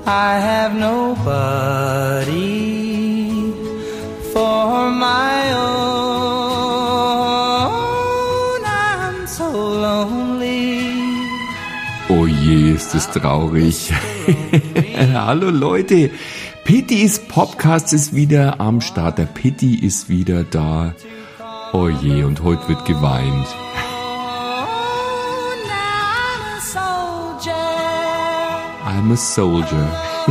I have nobody for my own. I'm so lonely. Oh je, ist das traurig. Hallo Leute, Pittys Podcast ist wieder am Start. Der Pitti ist wieder da. Oh je, und heute wird geweint. I'm a soldier.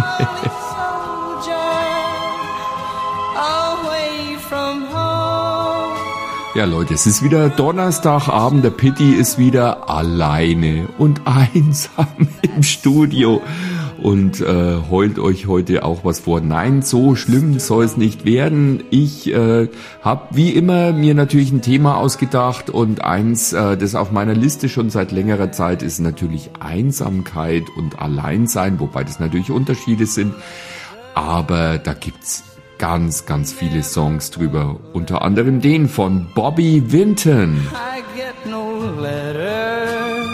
Ja Leute, es ist wieder Donnerstagabend, der Pitti ist wieder alleine und einsam im Studio und heult euch heute auch was vor. Nein, so schlimm soll es nicht werden. Ich habe wie immer mir natürlich ein Thema ausgedacht und eins, das auf meiner Liste schon seit längerer Zeit ist, natürlich Einsamkeit und Alleinsein, wobei das natürlich Unterschiede sind, aber da gibt's ganz, ganz viele Songs drüber, unter anderem den von Bobby Vinton. I get no letters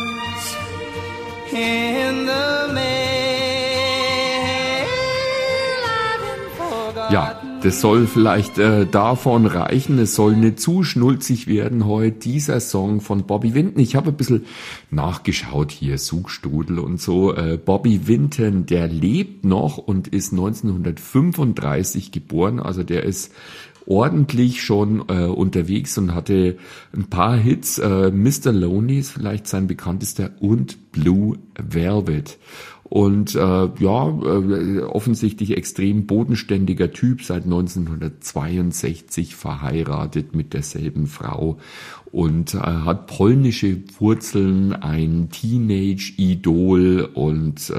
in the mail. I've been forgotten. Ja, das soll vielleicht davon reichen, es soll nicht zu schnulzig werden heute, dieser Song von Bobby Vinton. Ich habe ein bisschen nachgeschaut hier, Suchstudel und so. Bobby Vinton, der lebt noch und ist 1935 geboren, also der ist ordentlich schon unterwegs und hatte ein paar Hits. Mr. Lonely ist vielleicht sein bekanntester und Blue Velvet. Und offensichtlich extrem bodenständiger Typ, seit 1962 verheiratet mit derselben Frau und hat polnische Wurzeln, ein Teenage-Idol und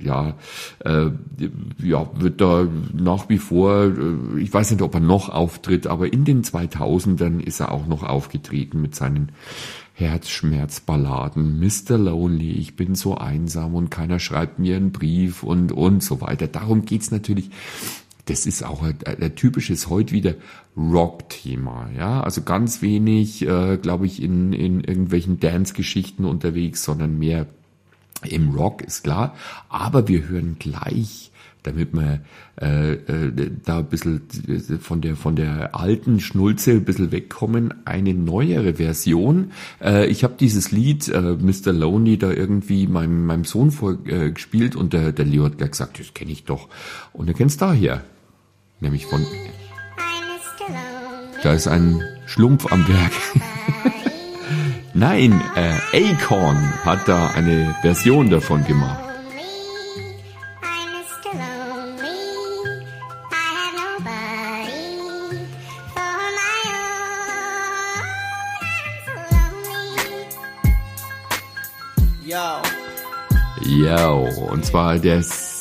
wird da nach wie vor, ich weiß nicht, ob er noch auftritt, aber in den 2000ern ist er auch noch aufgetreten mit seinen Herzschmerzballaden, Mr. Lonely, ich bin so einsam und keiner schreibt mir einen Brief und so weiter. Darum geht's natürlich. Das ist auch ein typisches heute wieder Rock-Thema, ja. Also ganz wenig, glaube ich, in irgendwelchen Dance-Geschichten unterwegs, sondern mehr im Rock, ist klar. Aber wir hören gleich, damit wir da ein bisschen von der alten Schnulze ein bisschen wegkommen, eine neuere Version. Ich habe dieses Lied Mr. Lonely da irgendwie meinem Sohn vorgespielt und der Leo hat gleich gesagt, das kenne ich doch. Und er kennt's daher, nämlich von da ist ein Schlumpf am Werk. Nein, Akon hat da eine Version davon gemacht. Yo, und zwar der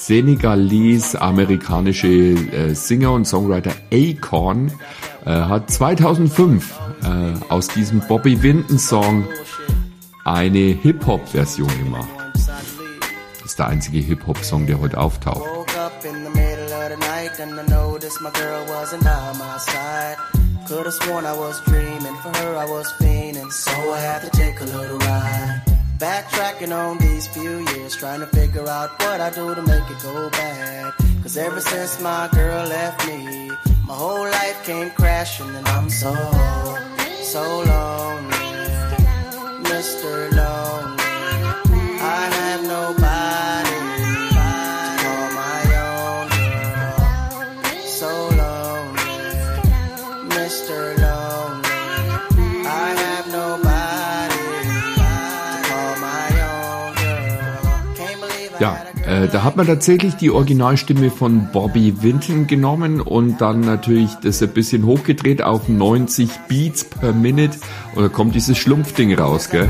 senegalese-amerikanische Singer und Songwriter Akon hat 2005 aus diesem Bobby Vinton Song eine Hip-Hop-Version gemacht. Das ist der einzige Hip-Hop-Song, der heute auftaucht. Could've sworn I was dreaming, for her I was fiending, so I had to take a little ride. Backtracking on these few years, trying to figure out what I do to make it go bad. Cause ever since my girl left me, my whole life came crashing and I'm so lonely, Mr. Lonely. I have nobody to call my own girl. So lonely, Mr. Lonely. I have nobody to call my own girl. Can't believe I Ja, da hat man tatsächlich die Originalstimme von Bobby Vinton genommen und dann natürlich das ein bisschen hochgedreht auf 90 Beats per Minute und da kommt dieses Schlumpfding raus, gell?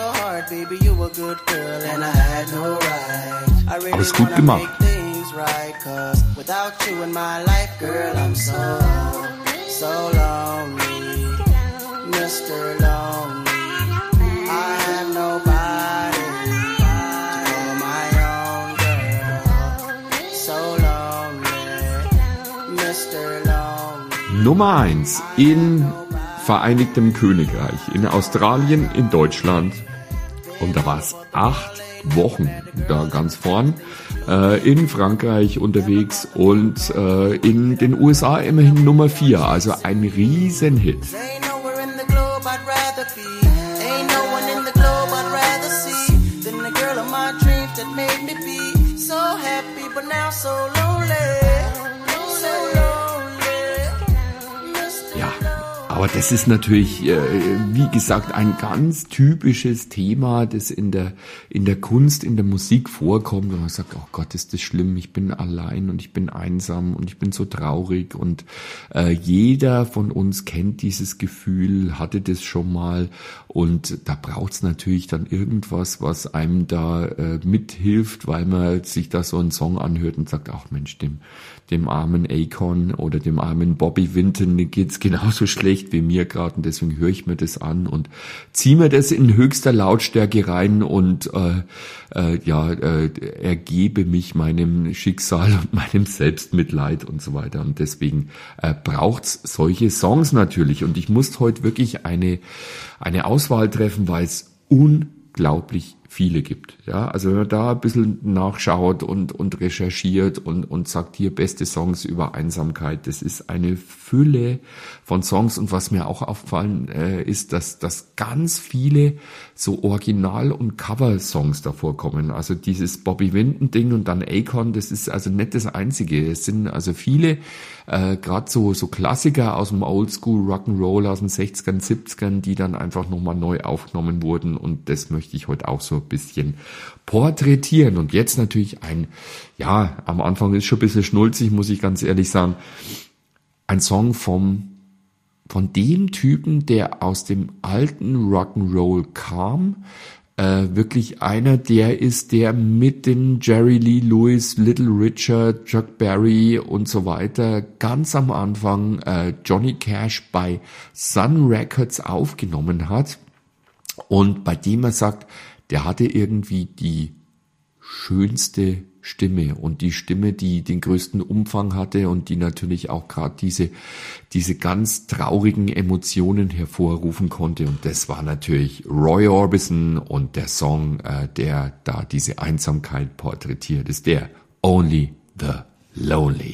Aber ist gut gemacht. Nummer 1 in Vereinigtem Königreich, in Australien, in Deutschland. Und da war es 8 Wochen da ganz vorn, in Frankreich unterwegs und in den USA immerhin Nummer 4, also ein Riesenhit. Ain't nowhere in the globe I'd rather be. Ain't no one in the globe I'd rather see than the girl of my dreams that made me be so happy, but now so lonely. So lonely. Ja, aber das ist natürlich, wie gesagt, ein ganz typisches Thema, das in der Kunst, in der Musik vorkommt. Und man sagt, oh Gott, ist das schlimm, ich bin allein und ich bin einsam und ich bin so traurig. Und jeder von uns kennt dieses Gefühl, hatte das schon mal. Und da braucht's natürlich dann irgendwas, was einem da mithilft, weil man sich da so einen Song anhört und sagt, ach Mensch, dem armen Akon oder dem armen Bobby Vinton geht's genauso schlecht wie mir gerade, und deswegen höre ich mir das an und ziehe mir das in höchster Lautstärke rein und ergebe mich meinem Schicksal und meinem Selbstmitleid und so weiter. Und deswegen braucht's solche Songs natürlich. Und ich musste heute wirklich eine Auswahl treffen, weil es unglaublich viele gibt. Ja, also wenn man da ein bisschen nachschaut und recherchiert und sagt, hier beste Songs über Einsamkeit, das ist eine Fülle von Songs. Und was mir auch aufgefallen ist, dass ganz viele so Original- und Cover-Songs davor kommen. Also dieses Bobby Vinton-Ding und dann Akon, das ist also nicht das Einzige. Es sind also viele, gerade so Klassiker aus dem Oldschool Rock'n'Roll aus den 60ern, 70ern, die dann einfach nochmal neu aufgenommen wurden. Und das möchte ich heute auch so ein bisschen porträtieren. Und jetzt natürlich am Anfang ist schon ein bisschen schnulzig, muss ich ganz ehrlich sagen, ein Song von dem Typen, der aus dem alten Rock'n'Roll kam, wirklich einer, der mit den Jerry Lee Lewis, Little Richard, Chuck Berry und so weiter ganz am Anfang Johnny Cash bei Sun Records aufgenommen hat und bei dem er sagt, der hatte irgendwie die schönste Stimme und die Stimme, die den größten Umfang hatte und die natürlich auch gerade diese ganz traurigen Emotionen hervorrufen konnte. Und das war natürlich Roy Orbison und der Song, der da diese Einsamkeit porträtiert, ist der Only the Lonely.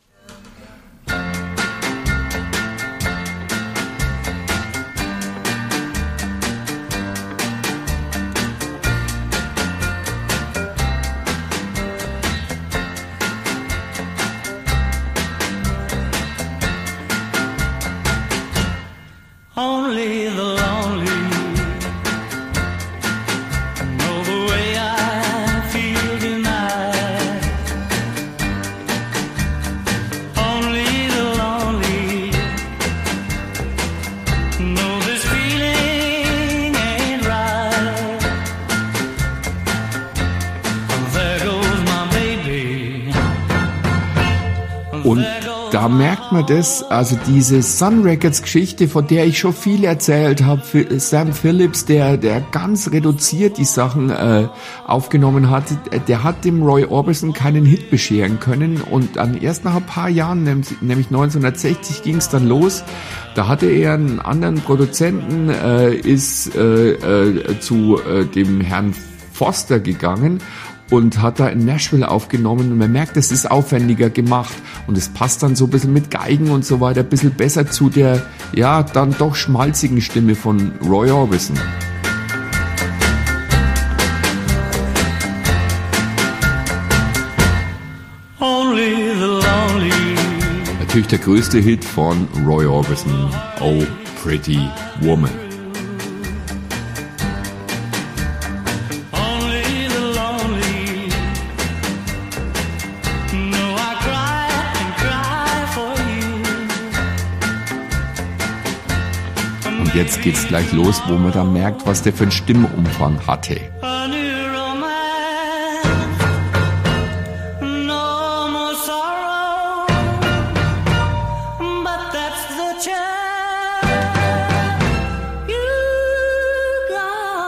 Only the lonely know the way I feel tonight. Only the lonely know this feeling ain't right. There goes my baby. Und da merkt man das, also diese Sun Records Geschichte, von der ich schon viel erzählt habe, Sam Phillips, der ganz reduziert die Sachen aufgenommen hat, der hat dem Roy Orbison keinen Hit bescheren können, und dann erst nach ein paar Jahren, nämlich 1960 ging es dann los. Da hatte er einen anderen Produzenten, ist zu dem Herrn Foster gegangen und hat da in Nashville aufgenommen, und man merkt, es ist aufwendiger gemacht und es passt dann so ein bisschen mit Geigen und so weiter ein bisschen besser zu der, dann doch schmalzigen Stimme von Roy Orbison. Only the lonely. Natürlich der größte Hit von Roy Orbison, Oh Pretty Woman. Jetzt geht's gleich los, wo man dann merkt, was der für einen Stimmumfang hatte.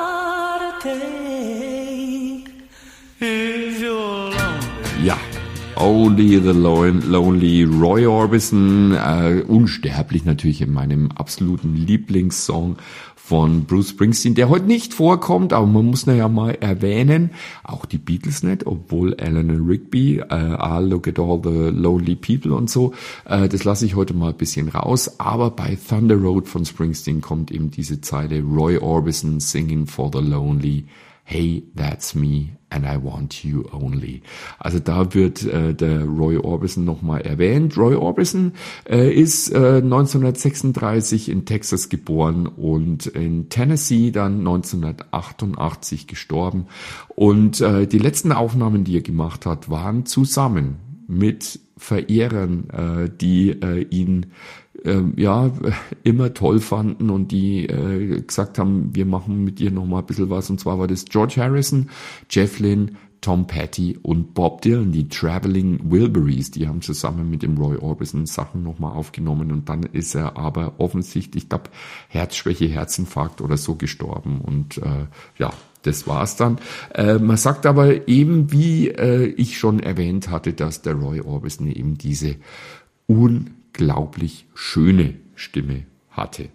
Ja, Only the Lonely, Roy Orbison, unsterblich natürlich in meinem absoluten Lieblingssong von Bruce Springsteen, der heute nicht vorkommt, aber man muss ja mal erwähnen, auch die Beatles nicht, obwohl Eleanor Rigby, I'll Look at All the Lonely People und so, das lasse ich heute mal ein bisschen raus, aber bei Thunder Road von Springsteen kommt eben diese Zeile, Roy Orbison singing for the lonely, hey, that's me and I want you only. Also da wird der Roy Orbison nochmal erwähnt. Roy Orbison ist 1936 in Texas geboren und in Tennessee dann 1988 gestorben. Und die letzten Aufnahmen, die er gemacht hat, waren zusammen mit Verehrern, die ihn immer toll fanden und die gesagt haben, wir machen mit dir noch mal ein bisschen was. Und zwar war das George Harrison, Jeff Lynne, Tom Petty und Bob Dylan, die Traveling Wilburys. Die haben zusammen mit dem Roy Orbison Sachen noch mal aufgenommen und dann ist er aber offensichtlich, ich glaube, Herzschwäche, Herzinfarkt oder so gestorben. Und das war's dann. Man sagt aber eben, wie ich schon erwähnt hatte, dass der Roy Orbison eben diese unglaublich schöne Stimme hatte.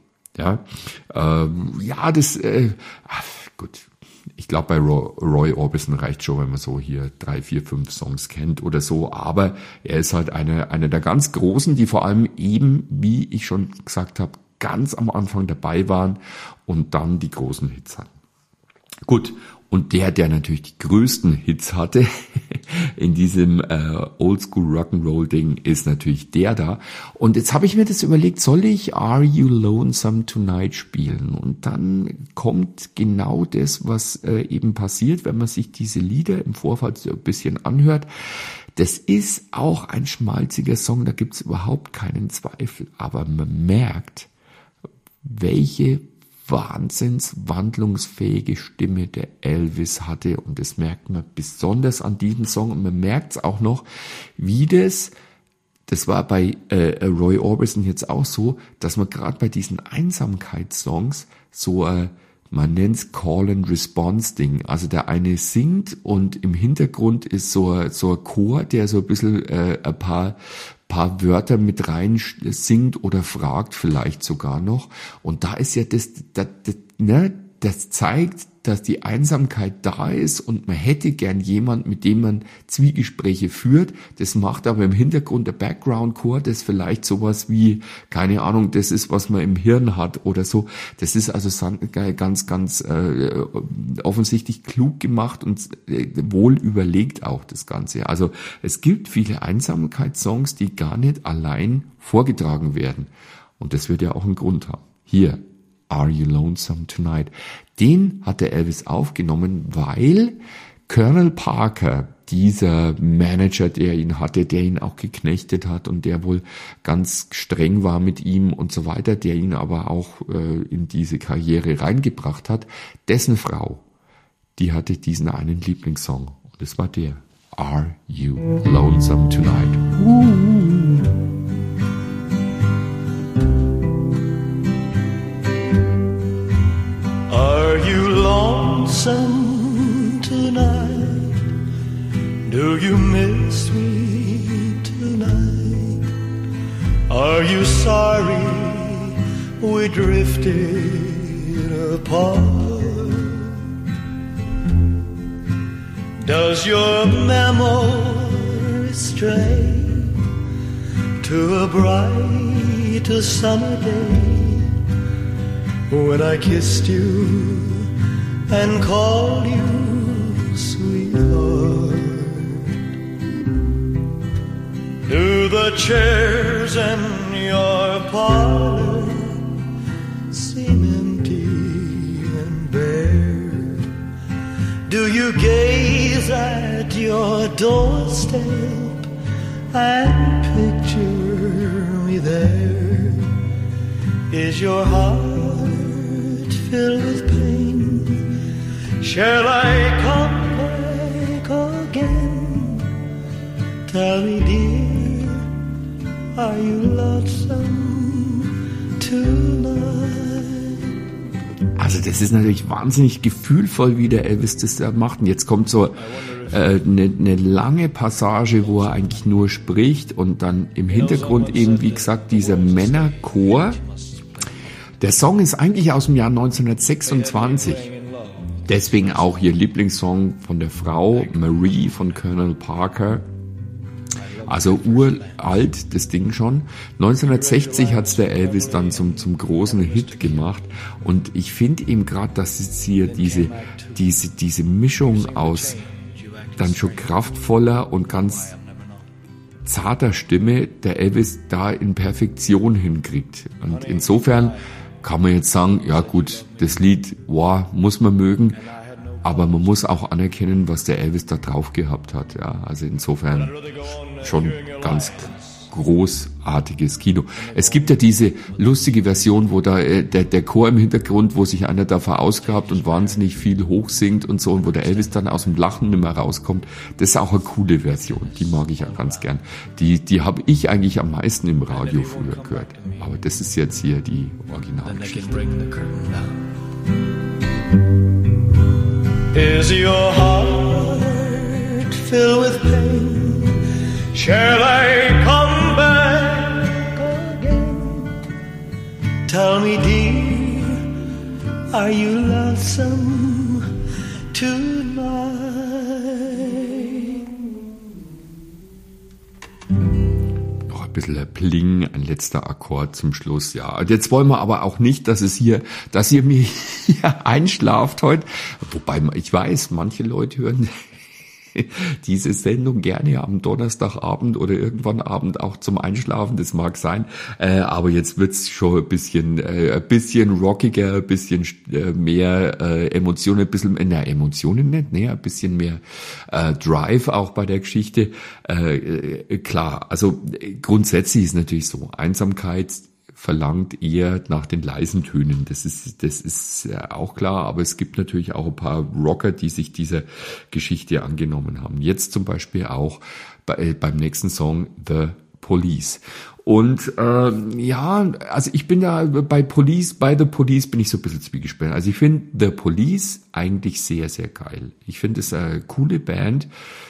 Gut. Ich glaube, bei Roy Orbison reicht schon, wenn man so hier 3, 4, 5 Songs kennt oder so. Aber er ist halt einer der ganz Großen, die vor allem eben, wie ich schon gesagt habe, ganz am Anfang dabei waren und dann die großen Hits hatten. Gut. Und der natürlich die größten Hits hatte in diesem Oldschool Rock'n'Roll Ding, ist natürlich der da. Und jetzt habe ich mir das überlegt, soll ich Are You Lonesome Tonight spielen? Und dann kommt genau das, was eben passiert, wenn man sich diese Lieder im Vorfall so ein bisschen anhört. Das ist auch ein schmalziger Song, da gibt's überhaupt keinen Zweifel. Aber man merkt, welche wahnsinns wandlungsfähige Stimme der Elvis hatte und das merkt man besonders an diesem Song und man merkt es auch noch, wie das war bei Roy Orbison jetzt auch so, dass man gerade bei diesen Einsamkeitssongs so man nennt's Call-and-Response-Ding. Also der eine singt und im Hintergrund ist so ein Chor, der so ein bisschen ein paar Wörter mit rein singt oder fragt vielleicht sogar noch. Und da ist ja das zeigt, dass die Einsamkeit da ist und man hätte gern jemand, mit dem man Zwiegespräche führt. Das macht aber im Hintergrund der Background-Chor, das vielleicht sowas wie, keine Ahnung, das ist, was man im Hirn hat oder so. Das ist also ganz, ganz offensichtlich klug gemacht und wohl überlegt auch das Ganze. Also es gibt viele Einsamkeitssongs, die gar nicht allein vorgetragen werden. Und das wird ja auch einen Grund haben. Hier, Are You Lonesome Tonight? Den hat der Elvis aufgenommen, weil Colonel Parker, dieser Manager, der ihn hatte, der ihn auch geknechtet hat und der wohl ganz streng war mit ihm und so weiter, der ihn aber auch in diese Karriere reingebracht hat, dessen Frau, die hatte diesen einen Lieblingssong. Und das war der, Are You Lonesome Tonight? Are you lonesome tonight? Do you miss me tonight? Are you sorry we drifted apart? Does your memory stray to a bright summer day when I kissed you and called you sweetheart? Do the chairs in your parlor seem empty and bare? Do you gaze at your doorstep and picture me there? Is your heart filled with pain? Shall I come back again? Tell me, dear, are you lonesome tonight? Also das ist natürlich wahnsinnig gefühlvoll, wie der Elvis das da macht. Und jetzt kommt so eine lange Passage, wo er eigentlich nur spricht und dann im Hintergrund eben, wie gesagt, dieser Männerchor. Der Song ist eigentlich aus dem Jahr 1926. Deswegen auch ihr Lieblingssong von der Frau Marie von Colonel Parker. Also uralt, das Ding schon. 1960 hat's der Elvis dann zum großen Hit gemacht. Und ich finde eben gerade, dass es hier diese Mischung aus dann schon kraftvoller und ganz zarter Stimme der Elvis da in Perfektion hinkriegt. Und insofern kann man jetzt sagen, ja gut, das Lied, wow, muss man mögen. Aber man muss auch anerkennen, was der Elvis da drauf gehabt hat. Ja, also insofern schon ganz großartiges Kino. Es gibt ja diese lustige Version, wo da der Chor im Hintergrund, wo sich einer da verausgabt und wahnsinnig viel hochsingt und so, und wo der Elvis dann aus dem Lachen nicht mehr rauskommt. Das ist auch eine coole Version. Die mag ich auch ganz gern. Die habe ich eigentlich am meisten im Radio früher gehört. Aber das ist jetzt hier die Originalgeschichte. Is your heart filled with pain? Shall I come back again? Tell me, dear, are you lonesome tonight? Noch ein bisschen Pling, ein letzter Akkord zum Schluss, ja. Und jetzt wollen wir aber auch nicht, dass ihr mir hier einschlaft heute. Wobei ich weiß, manche Leute hören diese Sendung gerne am Donnerstagabend oder irgendwann Abend auch zum Einschlafen, das mag sein, aber jetzt wird's schon ein bisschen rockiger, ein bisschen mehr Emotionen, ein bisschen, Emotionen nicht, ne, ein bisschen mehr Drive auch bei der Geschichte. Klar, also grundsätzlich ist natürlich so, Einsamkeit verlangt eher nach den leisen Tönen. Das ist auch klar, aber es gibt natürlich auch ein paar Rocker, die sich dieser Geschichte angenommen haben. Jetzt zum Beispiel auch beim nächsten Song The Police. Und also ich bin da bei The Police bin ich so ein bisschen zwiegespalten. Also ich finde The Police eigentlich sehr, sehr geil. Ich finde es eine coole Band,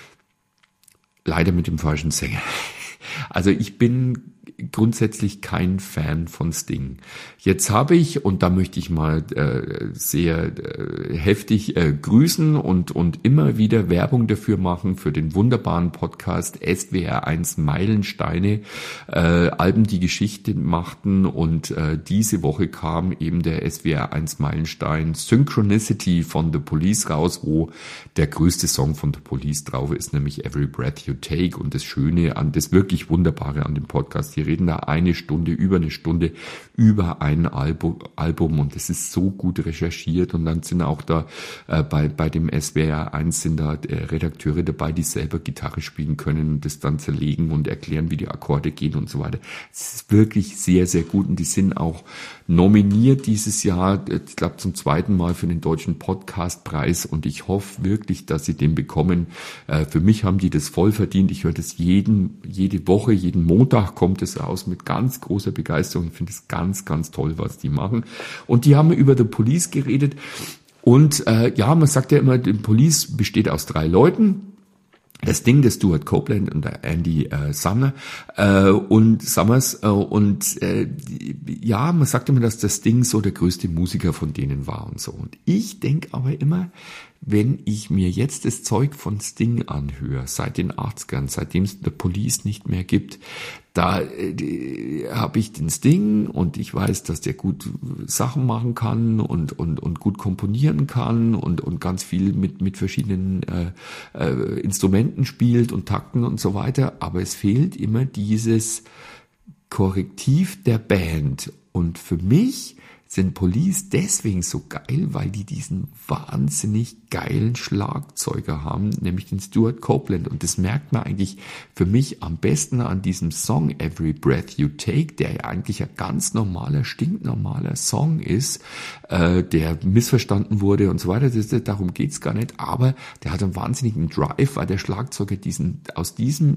leider mit dem falschen Sänger. Also ich bin grundsätzlich kein Fan von Sting. Jetzt habe ich, und da möchte ich mal sehr heftig grüßen und immer wieder Werbung dafür machen, für den wunderbaren Podcast SWR 1 Meilensteine, Alben, die Geschichte machten, und diese Woche kam eben der SWR 1 Meilenstein Synchronicity von The Police raus, wo der größte Song von The Police drauf ist, nämlich Every Breath You Take. Und das Schöne das wirklich Wunderbare an dem Podcast, die reden da über eine Stunde über ein Album, und das ist so gut recherchiert, und dann sind auch da bei dem SWR 1 sind da Redakteure dabei, die selber Gitarre spielen können und das dann zerlegen und erklären, wie die Akkorde gehen und so weiter. Es ist wirklich sehr, sehr gut, und die sind auch nominiert dieses Jahr, ich glaube zum zweiten Mal, für den Deutschen Podcastpreis, und ich hoffe wirklich, dass sie den bekommen. Für mich haben die das voll verdient. Ich höre das jede Woche, jeden Montag kommt es raus mit ganz großer Begeisterung. Ich finde es ganz, ganz toll, was die machen. Und die haben über The Police geredet. Und man sagt ja immer, The Police besteht aus 3 Leuten. Das Ding, der Stuart Copeland und der Andy Summers. Man sagt immer, dass das Ding so der größte Musiker von denen war und so. Und ich denke aber immer, wenn ich mir jetzt das Zeug von Sting anhöre, seit den 80ern, seitdem es The Police nicht mehr gibt, da habe ich den Sting, und ich weiß, dass der gut Sachen machen kann und gut komponieren kann und ganz viel mit verschiedenen Instrumenten spielt und Takten und so weiter, aber es fehlt immer dieses Korrektiv der Band. Und für mich sind Police deswegen so geil, weil die diesen wahnsinnig geilen Schlagzeuger haben, nämlich den Stuart Copeland. Und das merkt man eigentlich für mich am besten an diesem Song Every Breath You Take, der ja eigentlich ein ganz normaler, stinknormaler Song ist, der missverstanden wurde und so weiter. Darum geht's gar nicht. Aber der hat einen wahnsinnigen Drive, weil der Schlagzeuger aus diesem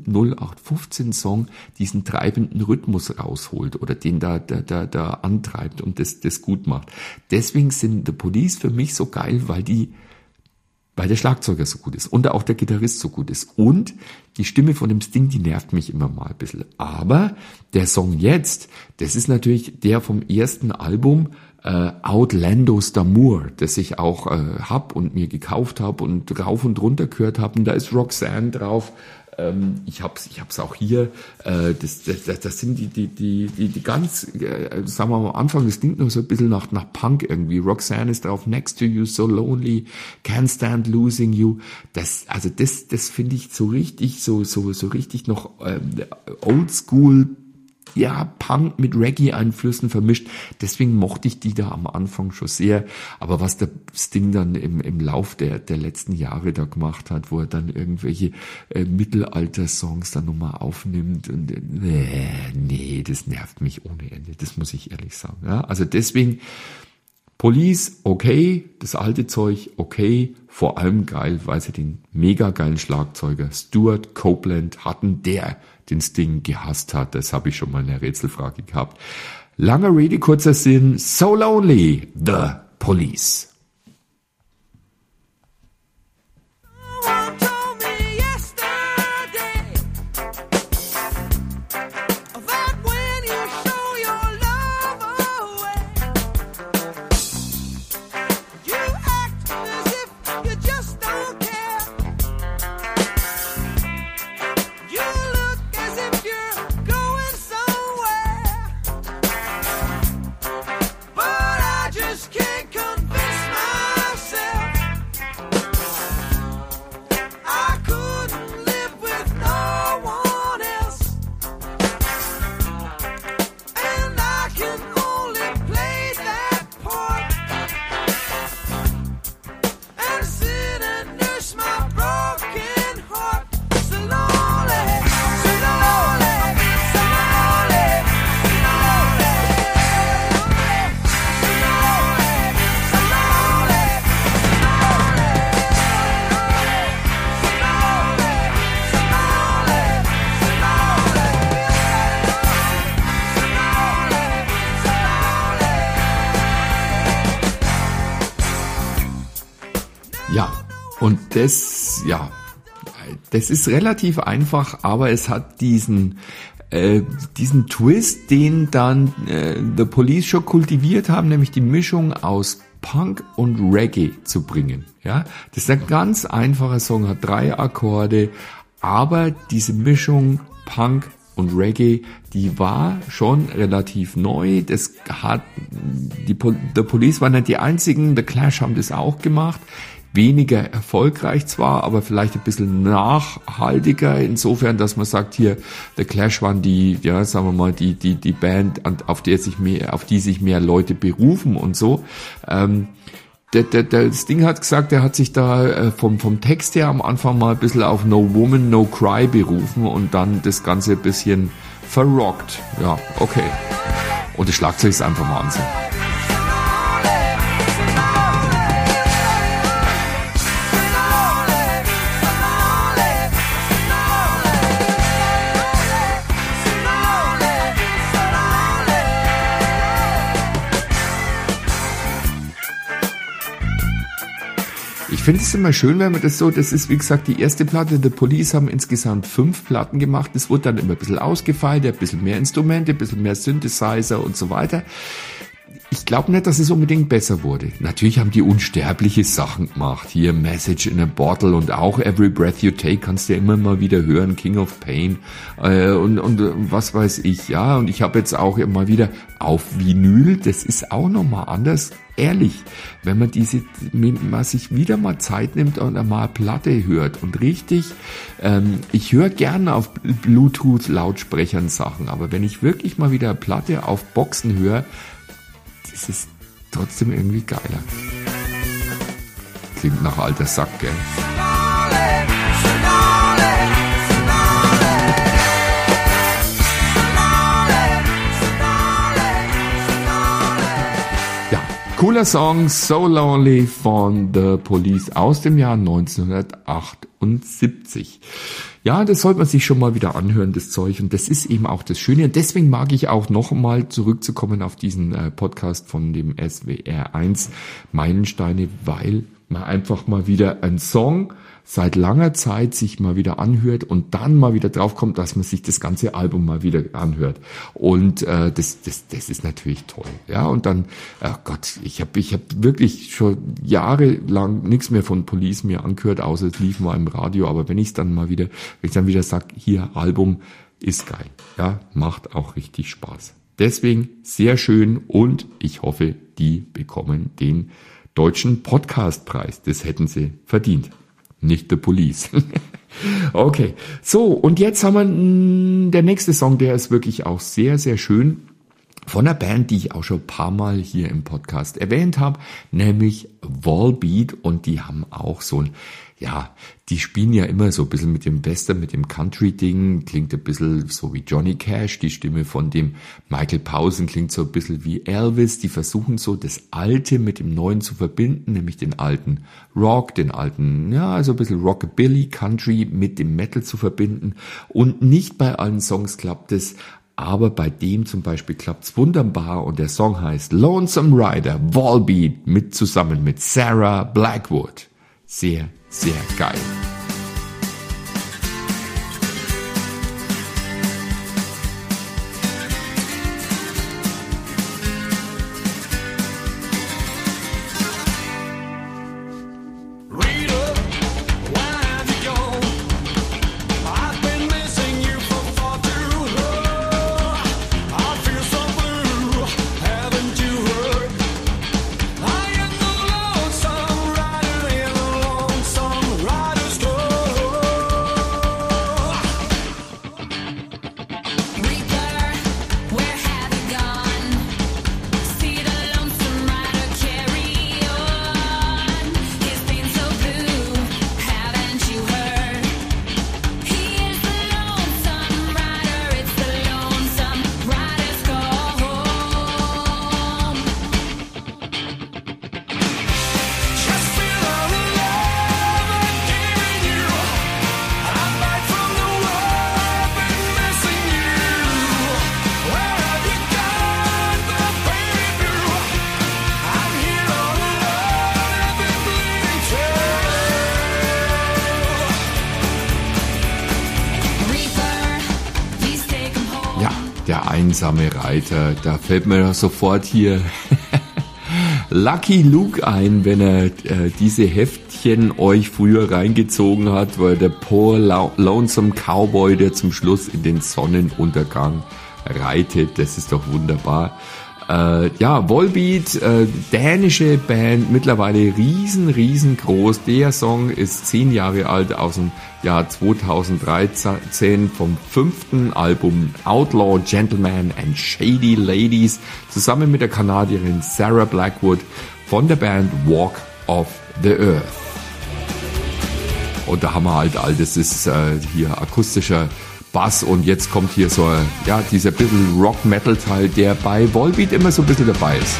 0815-Song diesen treibenden Rhythmus rausholt oder den da antreibt. Und das gut macht. Deswegen sind The Police für mich so geil, weil der Schlagzeuger so gut ist und auch der Gitarrist so gut ist. Und die Stimme von dem Sting, die nervt mich immer mal ein bisschen. Aber der Song jetzt, das ist natürlich der vom ersten Album, Outlandos d'Amour, das ich auch hab und mir gekauft habe und rauf und runter gehört habe. Und da ist Roxanne drauf. Ich hab's auch hier. Das sind die ganz, sagen wir mal am Anfang, das klingt noch so ein bisschen nach Punk irgendwie. Roxanne ist drauf, Next to You, So Lonely, Can't Stand Losing You. Das finde ich so richtig, so richtig noch Oldschool. Ja, Punk mit Reggae-Einflüssen vermischt. Deswegen mochte ich die da am Anfang schon sehr. Aber was der Sting dann im Lauf der letzten Jahre da gemacht hat, wo er dann irgendwelche Mittelalter-Songs dann nochmal aufnimmt, und nee, das nervt mich ohne Ende. Das muss ich ehrlich sagen. Ja, also deswegen Police, okay, das alte Zeug, okay, vor allem geil, weil sie den mega geilen Schlagzeuger Stuart Copeland hatten, der den Sting gehasst hat. Das habe ich schon mal in der Rätselfrage gehabt. Langer Rede, kurzer Sinn. So Lonely, The Police. Und das ist relativ einfach, aber es hat diesen Twist, den dann The Police schon kultiviert haben, nämlich die Mischung aus Punk und Reggae zu bringen. Ja, das ist ein ganz einfacher Song, hat 3 Akkorde, aber diese Mischung Punk und Reggae, die war schon relativ neu. Das hat The Police waren nicht die einzigen, The Clash haben das auch gemacht. Weniger erfolgreich zwar, aber vielleicht ein bisschen nachhaltiger, insofern, dass man sagt, hier, The Clash waren die Band, auf die sich mehr Leute berufen und so. Das Ding hat gesagt, er hat sich da vom Text her am Anfang mal ein bisschen auf No Woman, No Cry berufen und dann das Ganze ein bisschen verrockt. Ja, okay. Und das Schlagzeug ist einfach Wahnsinn. Ich finde es immer schön, wenn man das ist wie gesagt die erste Platte, The Police haben insgesamt 5 Platten gemacht, es wurde dann immer ein bisschen ausgefeilt, ein bisschen mehr Instrumente, ein bisschen mehr Synthesizer und so weiter. Ich glaube nicht, dass es unbedingt besser wurde. Natürlich haben die unsterbliche Sachen gemacht. Hier Message in a Bottle und auch Every Breath You Take kannst du ja immer mal wieder hören. King of Pain und was weiß ich. Ja, und ich habe jetzt auch immer wieder auf Vinyl. Das ist auch nochmal anders. Ehrlich, wenn man sich wieder mal Zeit nimmt und mal eine Platte hört und richtig, ich höre gerne auf Bluetooth-Lautsprechern Sachen, aber wenn ich wirklich mal wieder eine Platte auf Boxen höre, das ist trotzdem irgendwie geiler. Klingt nach alter Sack, gell? cooler Song, So Lonely von The Police aus dem Jahr 1978. Ja, das sollte man sich schon mal wieder anhören, das Zeug. Und das ist eben auch das Schöne. Und deswegen mag ich auch noch mal zurückzukommen auf diesen Podcast von dem SWR1 Meilensteine, weil man einfach mal wieder einen Song seit langer Zeit sich mal wieder anhört und dann mal wieder draufkommt, dass man sich das ganze Album mal wieder anhört. Und das ist natürlich toll. Ja, und dann, Gott, ich hab wirklich schon jahrelang nichts mehr von Police mir angehört, außer es lief mal im Radio. Aber wenn ich dann wieder sage, hier, Album ist geil. Ja, macht auch richtig Spaß. Deswegen sehr schön und ich hoffe, die bekommen den Deutschen Podcastpreis. Das hätten sie verdient. Nicht The Police. Okay, so und jetzt haben wir der nächste Song, der ist wirklich auch sehr, sehr schön. Von einer Band, die ich auch schon ein paar Mal hier im Podcast erwähnt habe, nämlich Volbeat und die haben auch so ein, ja, die spielen ja immer so ein bisschen mit dem Western, mit dem Country-Ding, klingt ein bisschen so wie Johnny Cash, die Stimme von dem Michael Pausen klingt so ein bisschen wie Elvis, die versuchen so das Alte mit dem Neuen zu verbinden, nämlich den alten Rock, den alten, ja, also ein bisschen Rockabilly, Country mit dem Metal zu verbinden und nicht bei allen Songs klappt es, aber bei dem zum Beispiel klappt's wunderbar und der Song heißt Lonesome Rider, Volbeat zusammen mit Sarah Blackwood. Sehr, sehr geil. Der einsame Reiter, da fällt mir doch sofort hier Lucky Luke ein, wenn er diese Heftchen euch früher reingezogen hat, weil der Poor Lonesome Cowboy, der zum Schluss in den Sonnenuntergang reitet, das ist doch wunderbar. Ja, Volbeat, dänische Band, mittlerweile riesengroß. Der Song ist 10 Jahre alt, aus dem Jahr 2013 vom 5. Album Outlaw Gentlemen and Shady Ladies, zusammen mit der Kanadierin Sarah Blackwood von der Band Walk of the Earth. Und da haben wir halt all das ist hier akustischer Bass und jetzt kommt hier so, ja, dieser bisschen Rock-Metal-Teil, der bei Volbeat immer so ein bisschen dabei ist.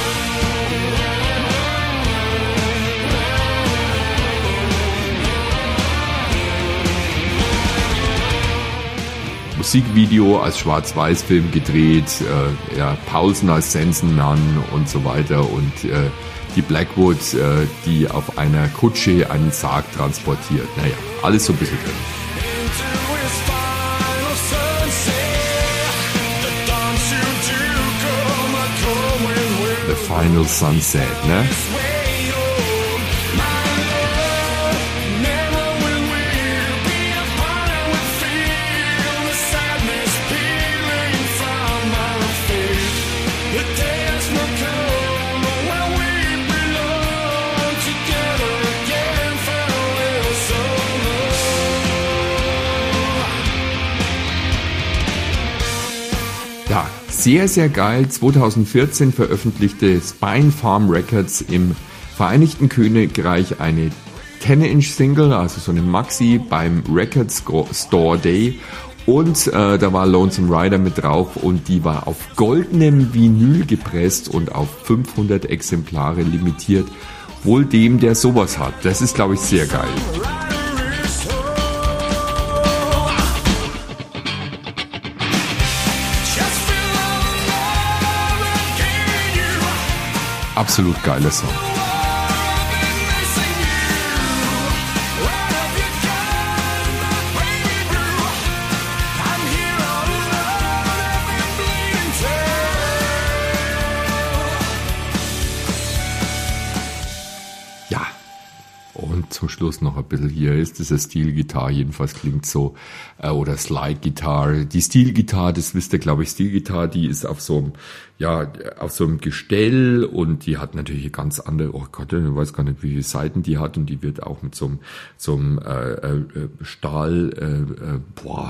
Musikvideo als Schwarz-Weiß-Film gedreht, ja, Paulsen als Sensenmann und so weiter und die Blackwood, die auf einer Kutsche einen Sarg transportiert. Naja, alles so ein bisschen drin. The Final Sunset, ne? Ja, sehr, sehr geil. 2014 veröffentlichte Spinefarm Records im Vereinigten Königreich eine 10-Inch Single, also so eine Maxi beim Record Store Day. Und da war Lonesome Rider mit drauf und die war auf goldenem Vinyl gepresst und auf 500 Exemplare limitiert. Wohl dem, der sowas hat. Das ist, glaube ich, sehr geil. Absolut geiler Song. Zum Schluss noch ein bisschen hier ist das eine Steel-Gitarre, jedenfalls klingt so, oder Slide-Gitarre. Die Steel-Gitarre, das wisst ihr, glaube ich, Steel-Gitarre, die ist auf so einem Gestell und die hat natürlich ganz andere, oh Gott, ich weiß gar nicht, wie viele Seiten die hat und die wird auch mit so einem Stahl,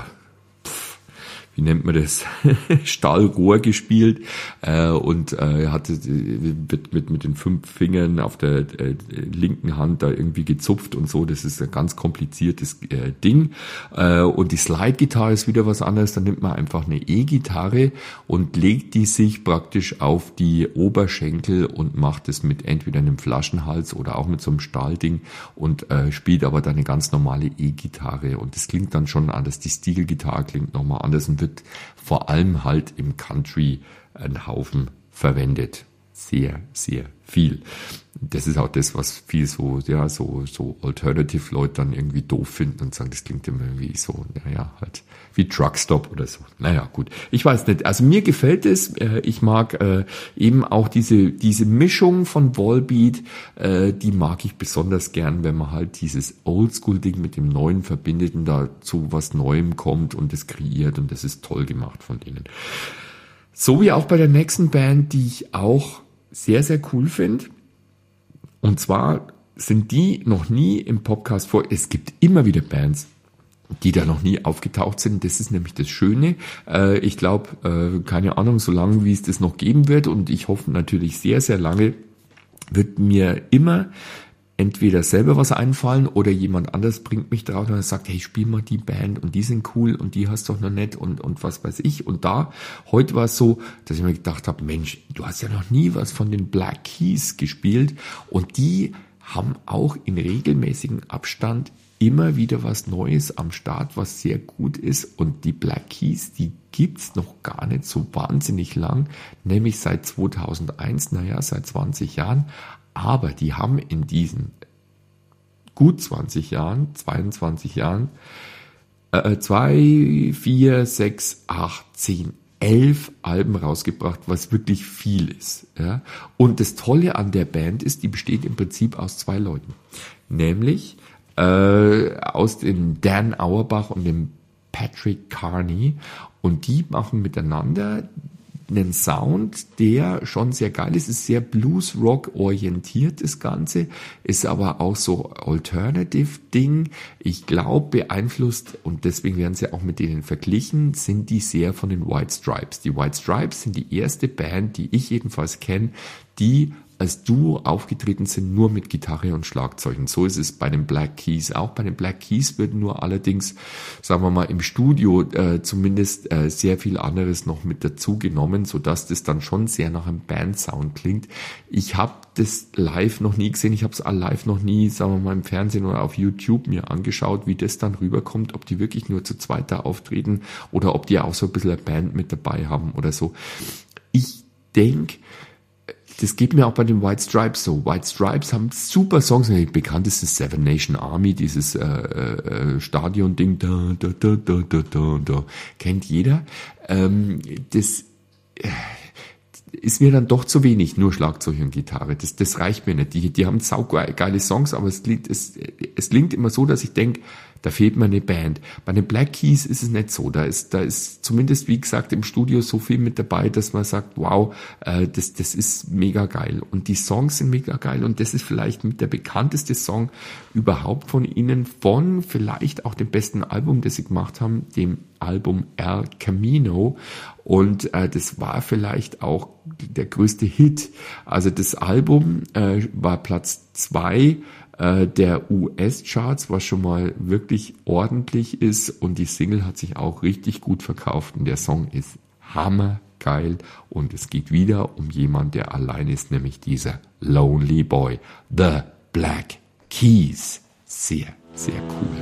wie nennt man das, Stahlrohr gespielt und wird mit den 5 Fingern auf der linken Hand da irgendwie gezupft und so. Das ist ein ganz kompliziertes Ding. Und die Slide-Gitarre ist wieder was anderes. Da nimmt man einfach eine E-Gitarre und legt die sich praktisch auf die Oberschenkel und macht es mit entweder einem Flaschenhals oder auch mit so einem Stahlding und spielt aber dann eine ganz normale E-Gitarre. Und das klingt dann schon anders. Die Steel-Gitarre klingt nochmal anders und wird vor allem halt im Country ein Haufen verwendet. Sehr, sehr viel. Das ist auch das, was viel so Alternative-Leute dann irgendwie doof finden und sagen, das klingt immer irgendwie so, halt wie Truckstop oder so. Naja, gut. Ich weiß nicht. Also mir gefällt es. Ich mag eben auch diese Mischung von Volbeat, die mag ich besonders gern, wenn man halt dieses Oldschool-Ding mit dem Neuen verbindet und da zu was Neuem kommt und das kreiert und das ist toll gemacht von denen. So wie auch bei der nächsten Band, die ich auch sehr, sehr cool finde. Und zwar sind die noch nie im Podcast vor. Es gibt immer wieder Bands, die da noch nie aufgetaucht sind. Das ist nämlich das Schöne. Ich glaube, keine Ahnung, so lange wie es das noch geben wird und ich hoffe natürlich sehr, sehr lange, wird mir immer entweder selber was einfallen oder jemand anders bringt mich drauf und sagt, hey, spiel mal die Band und die sind cool und die hast doch noch nicht und was weiß ich. Und heute war es so, dass ich mir gedacht habe, Mensch, du hast ja noch nie was von den Black Keys gespielt und die haben auch in regelmäßigem Abstand immer wieder was Neues am Start, was sehr gut ist. Und die Black Keys, die gibt's noch gar nicht so wahnsinnig lang, nämlich seit 2001, seit 20 Jahren. Aber die haben in diesen gut 20 Jahren, 22 Jahren, 2, 4, 6, 8, 10, 11 Alben rausgebracht, was wirklich viel ist. Ja? Und das Tolle an der Band ist, die besteht im Prinzip aus 2 Leuten. Nämlich aus dem Dan Auerbach und dem Patrick Carney. Und die machen miteinander einen Sound, der schon sehr geil ist. Es ist sehr Blues-Rock orientiert, das Ganze. Ist aber auch so Alternative-Ding. Ich glaube, beeinflusst, und deswegen werden sie auch mit denen verglichen, sind die sehr von den White Stripes. Die White Stripes sind die erste Band, die ich jedenfalls kenne, die als Duo aufgetreten sind, nur mit Gitarre und Schlagzeugen. So ist es bei den Black Keys. Auch bei den Black Keys wird nur allerdings, sagen wir mal, im Studio zumindest sehr viel anderes noch mit dazu genommen, sodass das dann schon sehr nach einem Bandsound klingt. Ich habe das live noch nie gesehen. Ich habe es live noch nie, sagen wir mal, im Fernsehen oder auf YouTube mir angeschaut, wie das dann rüberkommt, ob die wirklich nur zu zweit da auftreten oder ob die auch so ein bisschen eine Band mit dabei haben oder so. Ich denke, das geht mir auch bei den White Stripes so. White Stripes haben super Songs. Bekannt ist das Seven Nation Army, dieses Stadion-Ding. Da. Kennt jeder. Das ist mir dann doch zu wenig, nur Schlagzeug und Gitarre. Das reicht mir nicht. Die haben saugeile Songs, aber es klingt immer so, dass ich denke, da fehlt mir eine Band. Bei den Black Keys ist es nicht so. Da ist zumindest, wie gesagt, im Studio so viel mit dabei, dass man sagt, wow, das ist mega geil. Und die Songs sind mega geil. Und das ist vielleicht mit der bekannteste Song überhaupt von ihnen, von vielleicht auch dem besten Album, das sie gemacht haben, dem Album El Camino. Und das war vielleicht auch der größte Hit. Also das Album war Platz 2 der US-Charts, was schon mal wirklich ordentlich ist, und die Single hat sich auch richtig gut verkauft und der Song ist hammergeil und es geht wieder um jemanden, der allein ist, nämlich dieser Lonely Boy, The Black Keys. Sehr, sehr cool.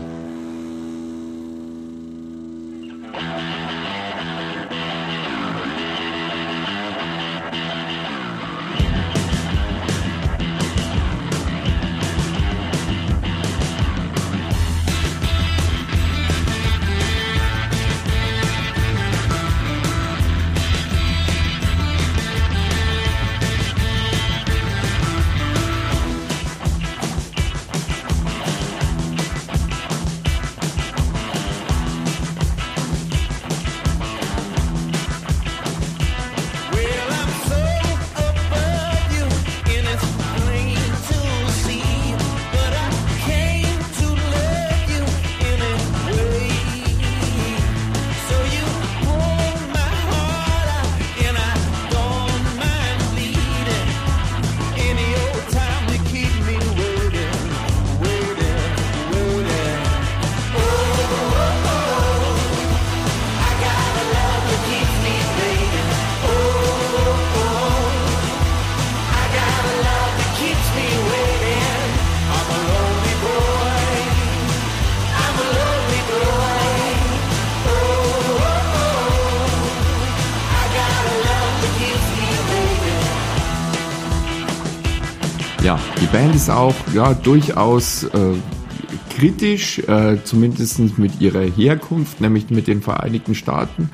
Ja, die Band ist auch durchaus kritisch, zumindest mit ihrer Herkunft, nämlich mit den Vereinigten Staaten.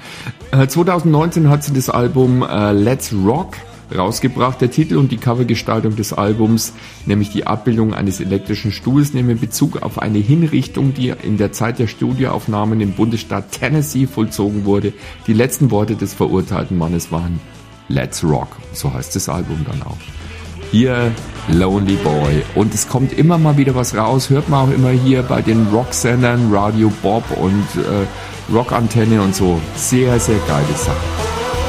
2019 hat sie das Album Let's Rock rausgebracht. Der Titel und die Covergestaltung des Albums, nämlich die Abbildung eines elektrischen Stuhls, nehmen Bezug auf eine Hinrichtung, die in der Zeit der Studioaufnahmen im Bundesstaat Tennessee vollzogen wurde. Die letzten Worte des verurteilten Mannes waren Let's Rock. So heißt das Album dann auch. Hier Lonely Boy. Und es kommt immer mal wieder was raus. Hört man auch immer hier bei den Rocksendern, Radio Bob und Rockantenne und so. Sehr, sehr geile Sache.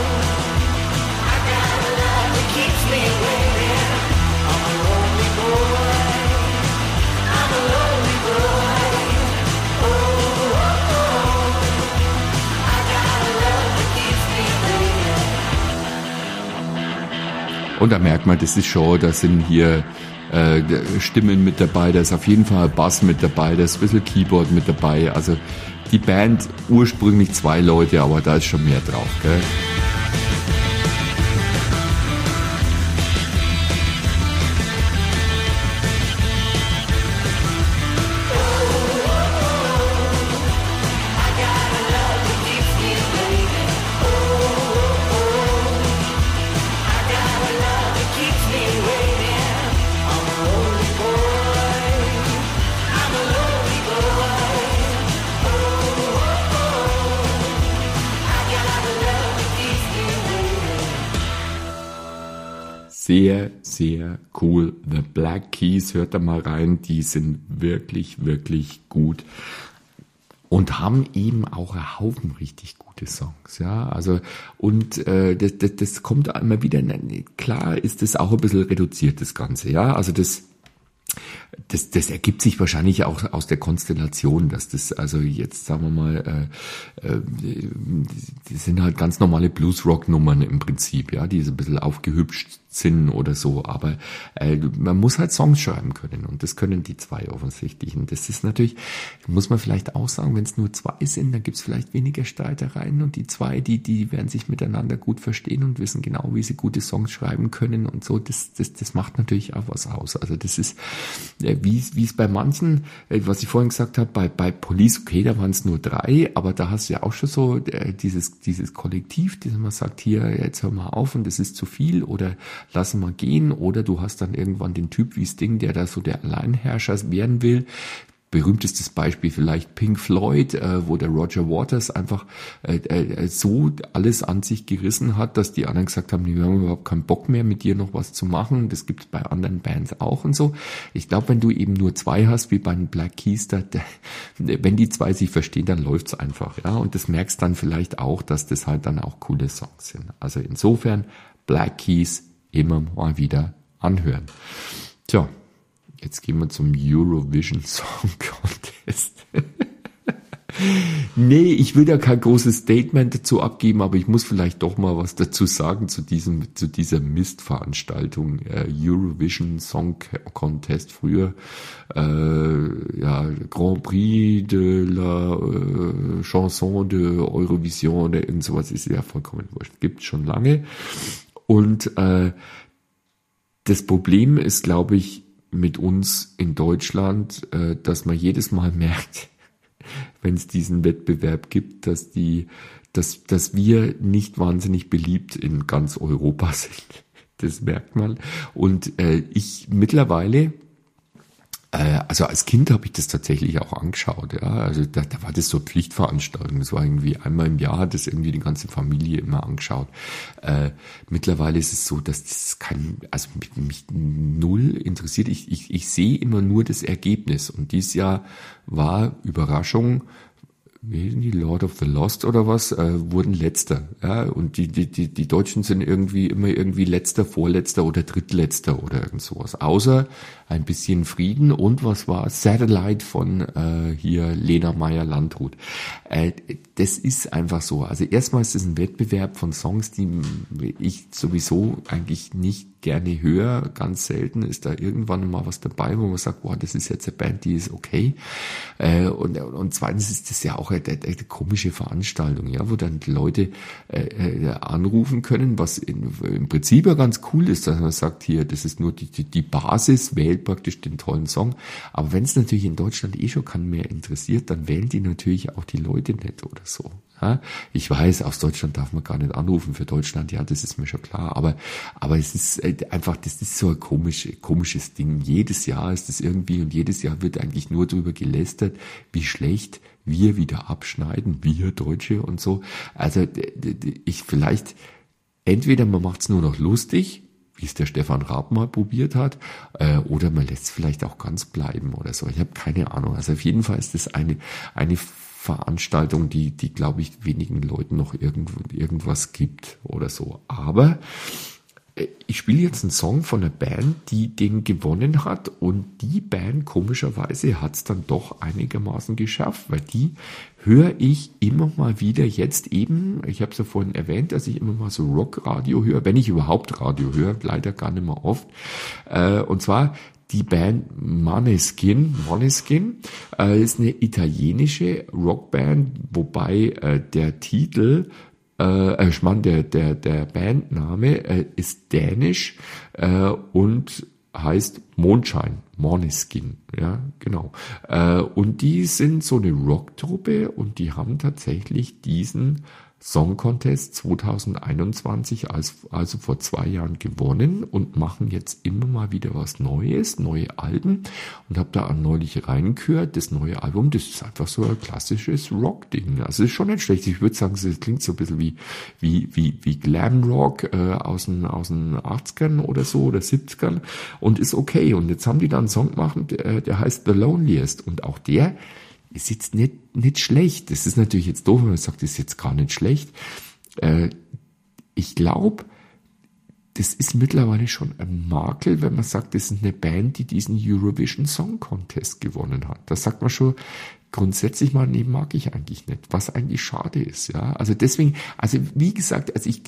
Und da merkt man, das ist schon, da sind hier Stimmen mit dabei, da ist auf jeden Fall Bass mit dabei, da ist ein bisschen Keyboard mit dabei. Also die Band, ursprünglich 2 Leute, aber da ist schon mehr drauf, gell? Sehr, sehr cool. The Black Keys, hört da mal rein, die sind wirklich, wirklich gut. Und haben eben auch einen Haufen richtig gute Songs, ja, also, und das kommt immer wieder, klar ist das auch ein bisschen reduziert, das Ganze, ja, also das ergibt sich wahrscheinlich auch aus der Konstellation, dass das, also jetzt sagen wir mal, die sind halt ganz normale Blues-Rock-Nummern im Prinzip, ja, die so ein bisschen aufgehübscht sind oder so, aber man muss halt Songs schreiben können und das können die 2 offensichtlich und das ist natürlich, muss man vielleicht auch sagen, wenn es nur 2 sind, dann gibt es vielleicht weniger Streitereien und die 2, die werden sich miteinander gut verstehen und wissen genau, wie sie gute Songs schreiben können und so, das macht natürlich auch was aus, also das ist, wie es bei manchen, was ich vorhin gesagt habe, bei Police, okay, da waren es nur 3, aber da hast du ja auch schon so dieses Kollektiv, das man sagt, hier, jetzt hör mal auf und das ist zu viel oder lass mal gehen, oder du hast dann irgendwann den Typ wie Sting, der da so der Alleinherrscher werden will. Berühmtestes Beispiel vielleicht Pink Floyd, wo der Roger Waters einfach so alles an sich gerissen hat, dass die anderen gesagt haben, wir haben überhaupt keinen Bock mehr, mit dir noch was zu machen. Das gibt es bei anderen Bands auch und so. Ich glaube, wenn du eben nur 2 hast, wie bei den Black Keys, wenn die 2 sich verstehen, dann läuft's einfach. Ja, und das merkst dann vielleicht auch, dass das halt dann auch coole Songs sind. Also insofern Black Keys immer mal wieder anhören. Tja, Jetzt gehen wir zum Eurovision Song Contest. Nee, ich will da kein großes Statement dazu abgeben, aber ich muss vielleicht doch mal was dazu sagen zu dieser Mistveranstaltung. Eurovision Song Contest früher, Grand Prix de la Chanson de Eurovision oder irgend sowas, ist ja vollkommen wurscht. Gibt's schon lange. Und das Problem ist, glaube ich, mit uns in Deutschland, dass man jedes Mal merkt, wenn es diesen Wettbewerb gibt, dass wir nicht wahnsinnig beliebt in ganz Europa sind. Das merkt man. Und ich mittlerweile, also als Kind habe ich das tatsächlich auch angeschaut. Ja, also da war das so Pflichtveranstaltung. Das war irgendwie einmal im Jahr, hat das irgendwie die ganze Familie immer angeschaut. Mittlerweile ist es so, dass das mich null interessiert. Ich sehe immer nur das Ergebnis. Und dieses Jahr war Überraschung, die Lord of the Lost oder was, wurden Letzter. Ja, und die Deutschen sind immer irgendwie Letzter, Vorletzter oder Drittletzter oder irgend sowas. Außer ein bisschen Frieden und was war Satellite von hier Lena Meyer-Landrut. Das ist einfach so. Also erstmal ist es ein Wettbewerb von Songs, die ich sowieso eigentlich nicht gerne höre. Ganz selten ist da irgendwann mal was dabei, wo man sagt, boah, das ist jetzt eine Band, die ist okay. Und zweitens ist das ja auch eine komische Veranstaltung, ja, wo dann die Leute anrufen können, was im Prinzip ja ganz cool ist, dass man sagt, hier, das ist nur die Basis, wählt praktisch den tollen Song. Aber wenn es natürlich in Deutschland schon keinen mehr interessiert, dann wählen die natürlich auch die Leute nicht oder so. Ja, ich weiß, aus Deutschland darf man gar nicht anrufen für Deutschland, ja, das ist mir schon klar, aber es ist einfach, das ist so ein komisches Ding. Jedes Jahr ist das irgendwie und jedes Jahr wird eigentlich nur darüber gelästert, wie schlecht wir wieder abschneiden, wir Deutsche und so. Also entweder man macht es nur noch lustig, wie es der Stefan Raab mal probiert hat, oder man lässt es vielleicht auch ganz bleiben oder so. Ich habe keine Ahnung. Also auf jeden Fall ist das eine Veranstaltung, die glaube ich wenigen Leuten noch irgendwas gibt oder so. Aber ich spiele jetzt einen Song von einer Band, die den gewonnen hat, und die Band komischerweise hat es dann doch einigermaßen geschafft, weil die höre ich immer mal wieder jetzt eben, ich habe es ja vorhin erwähnt, dass ich immer mal so Rockradio höre, wenn ich überhaupt Radio höre, leider gar nicht mehr oft, und zwar die Band Måneskin ist eine italienische Rockband, wobei der Titel, der Bandname ist dänisch und heißt Mondschein, Måneskin, ja, genau. Und die sind so eine Rocktruppe und die haben tatsächlich diesen Song Contest 2021, also vor 2 Jahren, gewonnen und machen jetzt immer mal wieder was Neues, neue Alben, und habe da neulich reingehört. Das neue Album, das ist einfach so ein klassisches Rock-Ding. Also ist schon nicht schlecht. Ich würde sagen, es klingt so ein bisschen wie Glam-Rock aus den 80ern oder so oder 70ern und ist okay. Und jetzt haben die da einen Song gemacht, der heißt The Loneliest, und auch der ist jetzt nicht schlecht. Das ist natürlich jetzt doof, wenn man sagt, das ist jetzt gar nicht schlecht. Ich glaube, das ist mittlerweile schon ein Makel, wenn man sagt, das ist eine Band, die diesen Eurovision Song Contest gewonnen hat. Da sagt man schon grundsätzlich mal, nee, mag ich eigentlich nicht, was eigentlich schade ist. Ja, also deswegen, also wie gesagt,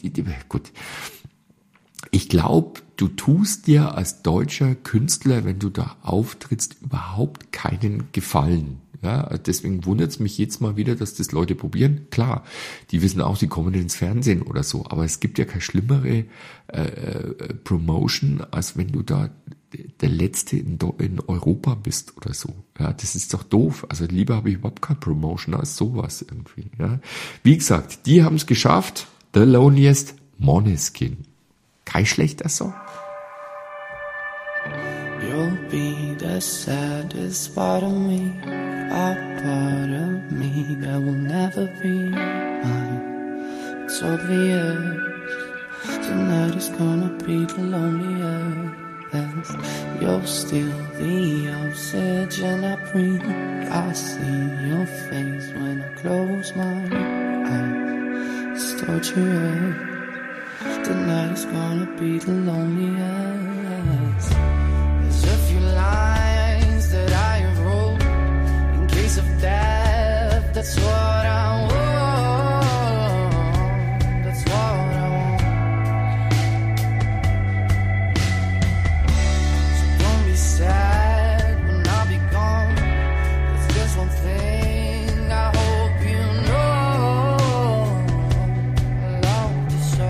ich glaube, du tust dir als deutscher Künstler, wenn du da auftrittst, überhaupt keinen Gefallen. Ja, deswegen wundert es mich jetzt mal wieder, dass das Leute probieren. Klar, die wissen auch, sie kommen ins Fernsehen oder so, aber es gibt ja keine schlimmere Promotion, als wenn du da der Letzte in Europa bist oder so. Ja, das ist doch doof. Also lieber habe ich überhaupt keine Promotion als sowas irgendwie. Ja, wie gesagt, die haben es geschafft. The Loneliest, Måneskin. Kein schlechter Song. You'll be the saddest part of me, a part of me that will never be mine. It's obvious tonight is gonna be the loneliest. You're still the oxygen I breathe. I see your face when I close my eyes. It's torture. Tonight is gonna be the loneliest. As if you lie That's what I want. That's what I want. So don't be sad when I'll be gone. There's just one thing I hope you know. I love you so.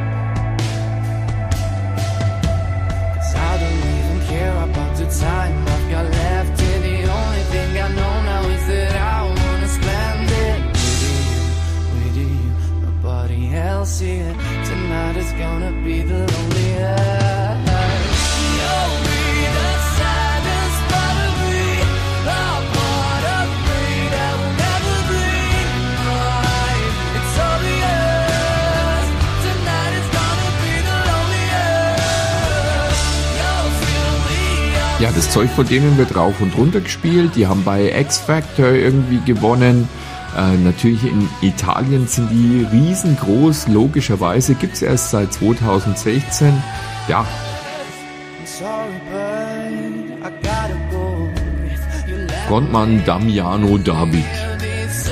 'Cause I don't even care about the time I've got left here. The only thing I know now is that I wanna spend it with you. Nobody else here. Tonight is gonna be the loneliest. You'll be the saddest part of me, the part of me that will never breathe. It's obvious. Tonight is gonna be the loneliest. You'll feel me. Ja, das Zeug von denen wird rauf und runter gespielt. Die haben bei X Factor irgendwie gewonnen. Natürlich in Italien sind die riesengroß. Logischerweise gibt's erst seit 2016. Ja, I'm sorry, but I gotta go. You left Frontmann Damiano David. me so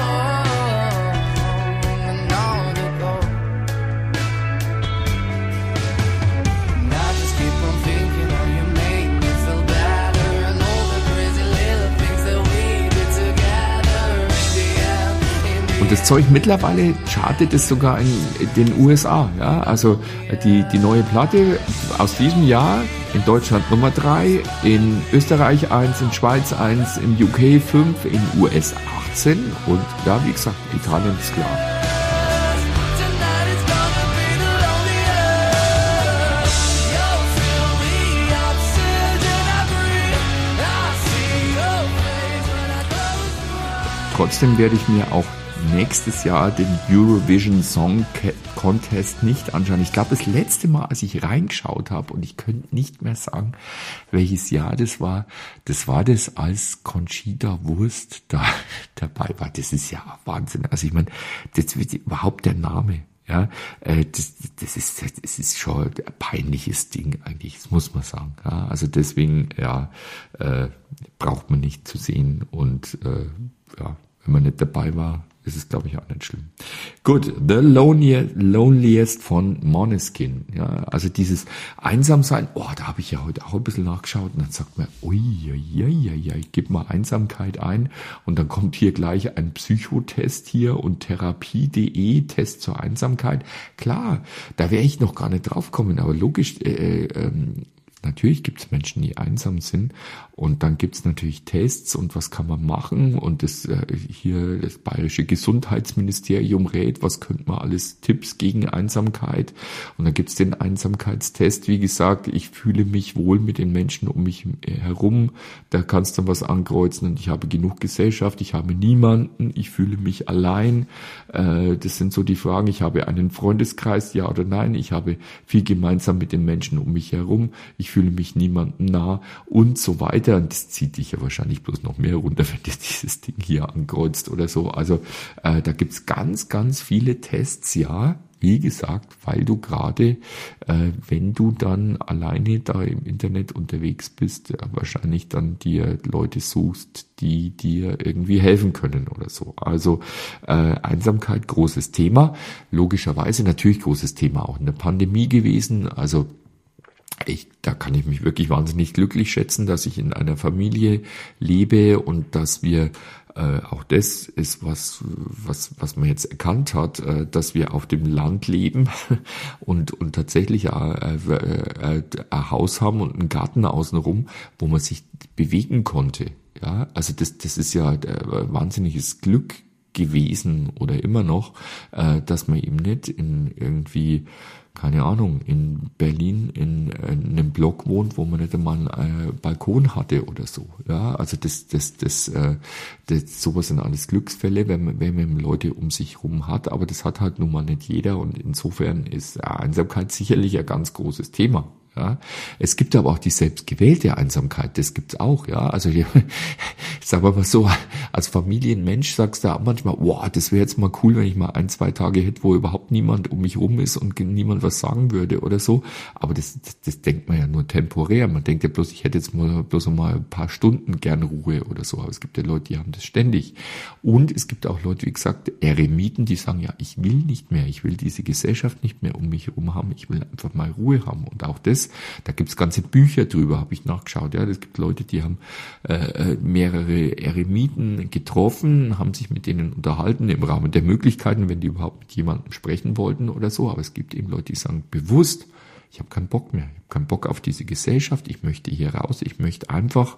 long ago. And I just keep on thinking how you make me feel better, and all the crazy little things that we did together. In the end, Und das Zeug mittlerweile chartet es sogar in den USA. Ja? Also die neue Platte aus diesem Jahr in Deutschland Nummer 3, in Österreich 1, in Schweiz 1, in UK 5, in US 18 und ja, wie gesagt, Italien ist klar. tonight is gonna be the loneliest. You'll fill me oxygen I breathe. I see your face when I close my eyes. Trotzdem werde ich mir auch nächstes Jahr den Eurovision Song Contest nicht anschauen. Ich glaube, das letzte Mal, als ich reingeschaut habe, und ich könnte nicht mehr sagen, welches Jahr das war das, als Conchita Wurst da dabei war. Das ist ja Wahnsinn. Also ich meine, das wird überhaupt der Name. Ja, das ist schon ein peinliches Ding eigentlich, das muss man sagen. Ja, also deswegen, ja, braucht man nicht zu sehen und ja, wenn man nicht dabei war, ist es, glaube ich, auch nicht schlimm. Gut, The Loneliest von Måneskin. Ja, also dieses Einsamsein, da habe ich ja heute auch ein bisschen nachgeschaut und dann sagt man, ich gebe mal Einsamkeit ein und dann kommt hier gleich ein Psychotest hier und Therapie.de, Test zur Einsamkeit. Klar, da wäre ich noch gar nicht drauf gekommen, aber logisch, natürlich gibt es Menschen, die einsam sind und dann gibt es natürlich Tests und was kann man machen und das hier das Bayerische Gesundheitsministerium rät, was könnte man alles, Tipps gegen Einsamkeit und dann gibt es den Einsamkeitstest, wie gesagt, ich fühle mich wohl mit den Menschen um mich herum, da kannst du was ankreuzen und ich habe genug Gesellschaft, ich habe niemanden, ich fühle mich allein, das sind so die Fragen, ich habe einen Freundeskreis, ja oder nein, ich habe viel gemeinsam mit den Menschen um mich herum, ich fühle mich niemandem nah und so weiter. Und das zieht dich ja wahrscheinlich bloß noch mehr runter, wenn du dieses Ding hier ankreuzt oder so. Also da gibt's ganz, ganz viele Tests, ja, wie gesagt, weil du gerade, wenn du dann alleine da im Internet unterwegs bist, wahrscheinlich dann dir Leute suchst, die dir irgendwie helfen können oder so. Also Einsamkeit, großes Thema. Logischerweise natürlich großes Thema auch in der Pandemie gewesen. Also da kann ich mich wirklich wahnsinnig glücklich schätzen, dass ich in einer Familie lebe und dass wir auch das ist was man jetzt erkannt hat, dass wir auf dem Land leben und tatsächlich ein Haus haben und einen Garten außenrum, wo man sich bewegen konnte. Ja, also das ist ja ein wahnsinniges Glück gewesen oder immer noch, dass man eben nicht in irgendwie, keine Ahnung, in Berlin in einem Block wohnt, wo man nicht einmal einen Balkon hatte oder so. Ja, also das sowas sind alles Glücksfälle, wenn man Leute um sich rum hat, aber das hat halt nun mal nicht jeder und insofern ist Einsamkeit sicherlich ein ganz großes Thema. Ja, es gibt aber auch die selbstgewählte Einsamkeit, das gibt's auch, ja. Also sagen wir mal so, als Familienmensch sagst du auch manchmal, wow, das wäre jetzt mal cool, wenn ich mal 1-2 Tage hätte, wo überhaupt niemand um mich rum ist und niemand was sagen würde oder so. Aber das denkt man ja nur temporär. Man denkt ja bloß, ich hätte jetzt bloß mal ein paar Stunden gern Ruhe oder so. Aber es gibt ja Leute, die haben das ständig. Und es gibt auch Leute, wie gesagt, Eremiten, die sagen, ja, ich will nicht mehr, ich will diese Gesellschaft nicht mehr um mich herum haben, ich will einfach mal Ruhe haben. Und auch das, da gibt's ganze Bücher drüber, habe ich nachgeschaut. Ja, es gibt Leute, die haben mehrere Eremiten getroffen, haben sich mit denen unterhalten im Rahmen der Möglichkeiten, wenn die überhaupt mit jemandem sprechen wollten oder so. Aber es gibt eben Leute, die sagen bewusst, ich habe keinen Bock mehr, ich habe keinen Bock auf diese Gesellschaft, ich möchte hier raus, ich möchte einfach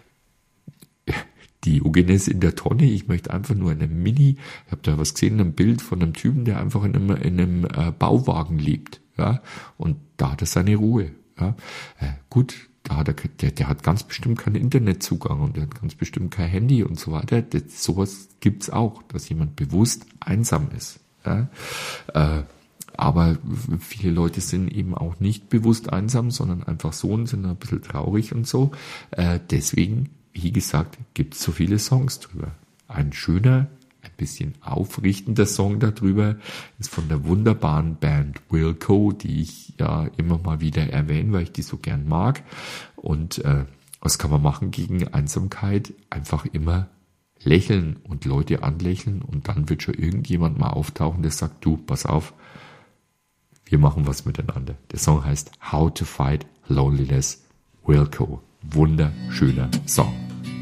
Diogenes in der Tonne, ich möchte einfach nur in einem ich habe da was gesehen, ein Bild von einem Typen, der einfach in einem Bauwagen lebt, ja, und da hat er seine Ruhe, ja, gut, da hat der hat ganz bestimmt keinen Internetzugang und der hat ganz bestimmt kein Handy und so weiter, sowas gibt's auch, dass jemand bewusst einsam ist, ja, aber viele Leute sind eben auch nicht bewusst einsam, sondern einfach so und sind ein bisschen traurig und so, deswegen, wie gesagt, gibt es so viele Songs drüber. Ein schöner, ein bisschen aufrichtender Song darüber ist von der wunderbaren Band Wilco, die ich ja immer mal wieder erwähne, weil ich die so gern mag. Und was kann man machen gegen Einsamkeit? Einfach immer lächeln und Leute anlächeln und dann wird schon irgendjemand mal auftauchen, der sagt, du, pass auf, wir machen was miteinander. Der Song heißt How to Fight Loneliness, Wilco. Wunderschöner Song.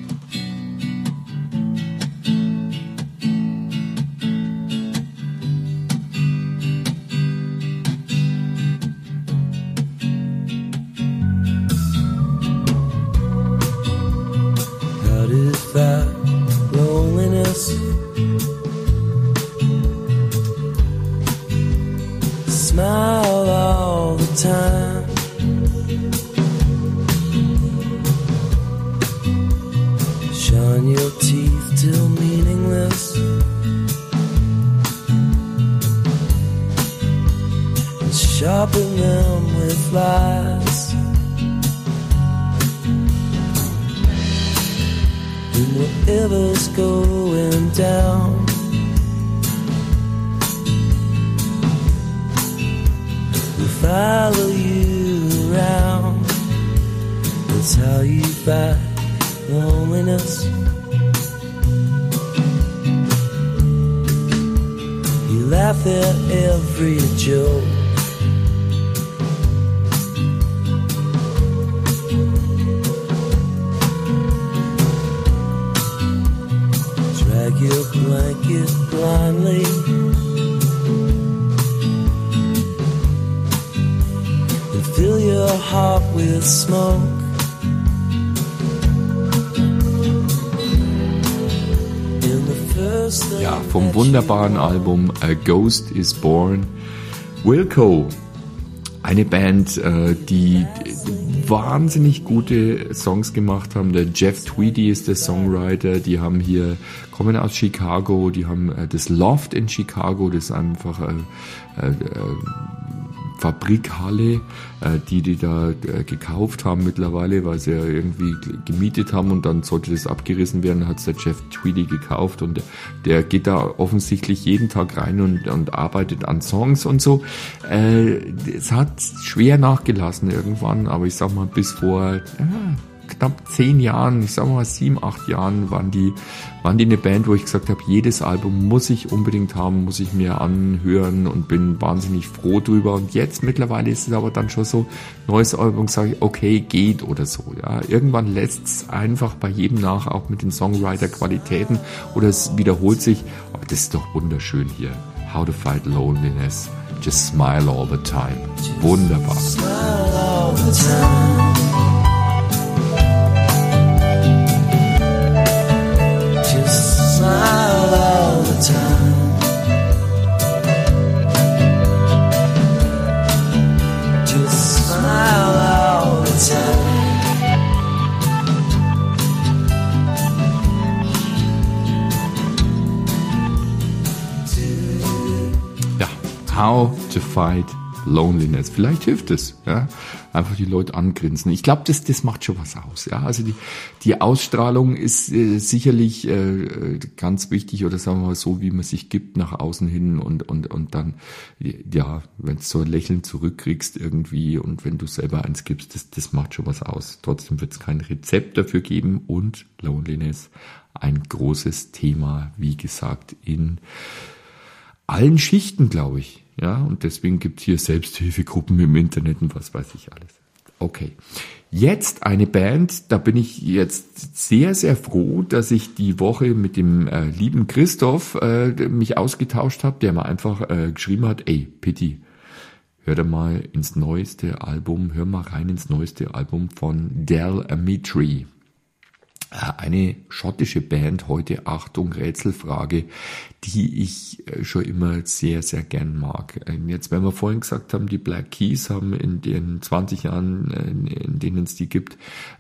How to fight loneliness, smile all the time, shine your teeth till meaningless, and sharpen them with lies. And whatever's going down, we'll follow you around. That's how you fight loneliness. You laugh at every joke, drag your blanket blindly, and fill your heart with smoke. Ja, vom wunderbaren Album A Ghost is Born, Wilco. Eine Band, die wahnsinnig gute Songs gemacht haben. Der Jeff Tweedy ist der Songwriter. Die haben kommen aus Chicago. Die haben das Loft in Chicago. Das ist einfach Fabrikhalle, die da gekauft haben mittlerweile, weil sie ja irgendwie gemietet haben und dann sollte das abgerissen werden, hat es der Jeff Tweedy gekauft und der geht da offensichtlich jeden Tag rein und arbeitet an Songs und so. Es hat schwer nachgelassen irgendwann, aber ich sag mal bis vor knapp 10 Jahren, ich sag mal 7, 8 Jahren waren die eine Band, wo ich gesagt habe, jedes Album muss ich unbedingt haben, muss ich mir anhören und bin wahnsinnig froh drüber. Und jetzt mittlerweile ist es aber dann schon so, neues Album sage ich, okay, geht oder so. Ja, irgendwann lässt es einfach bei jedem nach, auch mit den Songwriter-Qualitäten oder es wiederholt sich. Aber das ist doch wunderschön hier. How to Fight Loneliness. Just smile all the time. Wunderbar. Smile all the time. Smile all the time. Just smile all the time. Ja, How to Fight Loneliness. Vielleicht hilft es, ja. Einfach die Leute angrinsen. Ich glaube, das macht schon was aus, ja. Also die Ausstrahlung ist sicherlich ganz wichtig, oder sagen wir mal so, wie man sich gibt nach außen hin und dann, ja, wenn du so ein Lächeln zurückkriegst irgendwie und wenn du selber eins gibst, das macht schon was aus. Trotzdem wird es kein Rezept dafür geben und Loneliness, ein großes Thema, wie gesagt, in allen Schichten, glaube ich. Ja, und deswegen gibt es hier Selbsthilfegruppen im Internet und was weiß ich alles. Okay, jetzt eine Band, da bin ich jetzt sehr, sehr froh, dass ich die Woche mit dem lieben Christoph mich ausgetauscht habe, der mir einfach geschrieben hat, ey, Pitti, hör da mal ins neueste Album, hör mal rein ins neueste Album von Del Amitri. Eine schottische Band, heute Achtung, Rätselfrage, die ich schon immer sehr, sehr gern mag. Jetzt, wenn wir vorhin gesagt haben, die Black Keys haben in den 20 Jahren, in denen es die gibt,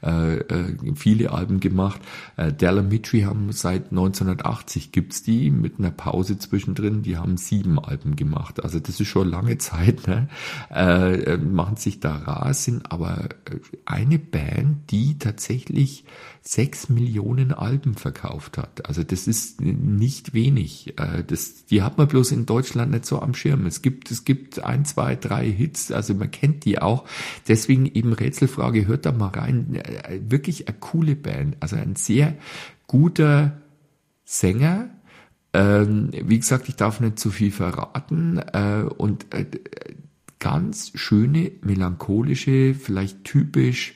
viele Alben gemacht. Del Amitri haben seit 1980 gibt's die, mit einer Pause zwischendrin, die haben 7 Alben gemacht. Also das ist schon lange Zeit, ne? Machen sich da rar, sind aber eine Band, die tatsächlich 6 Millionen Alben verkauft hat. Also das ist nicht wenig. Die hat man bloß in Deutschland nicht so am Schirm. Es gibt 1, 2, 3 Hits, also man kennt die auch. Deswegen eben Rätselfrage, hört da mal rein. Wirklich eine coole Band. Also ein sehr guter Sänger. Wie gesagt, ich darf nicht zu viel verraten. Und ganz schöne, melancholische, vielleicht typisch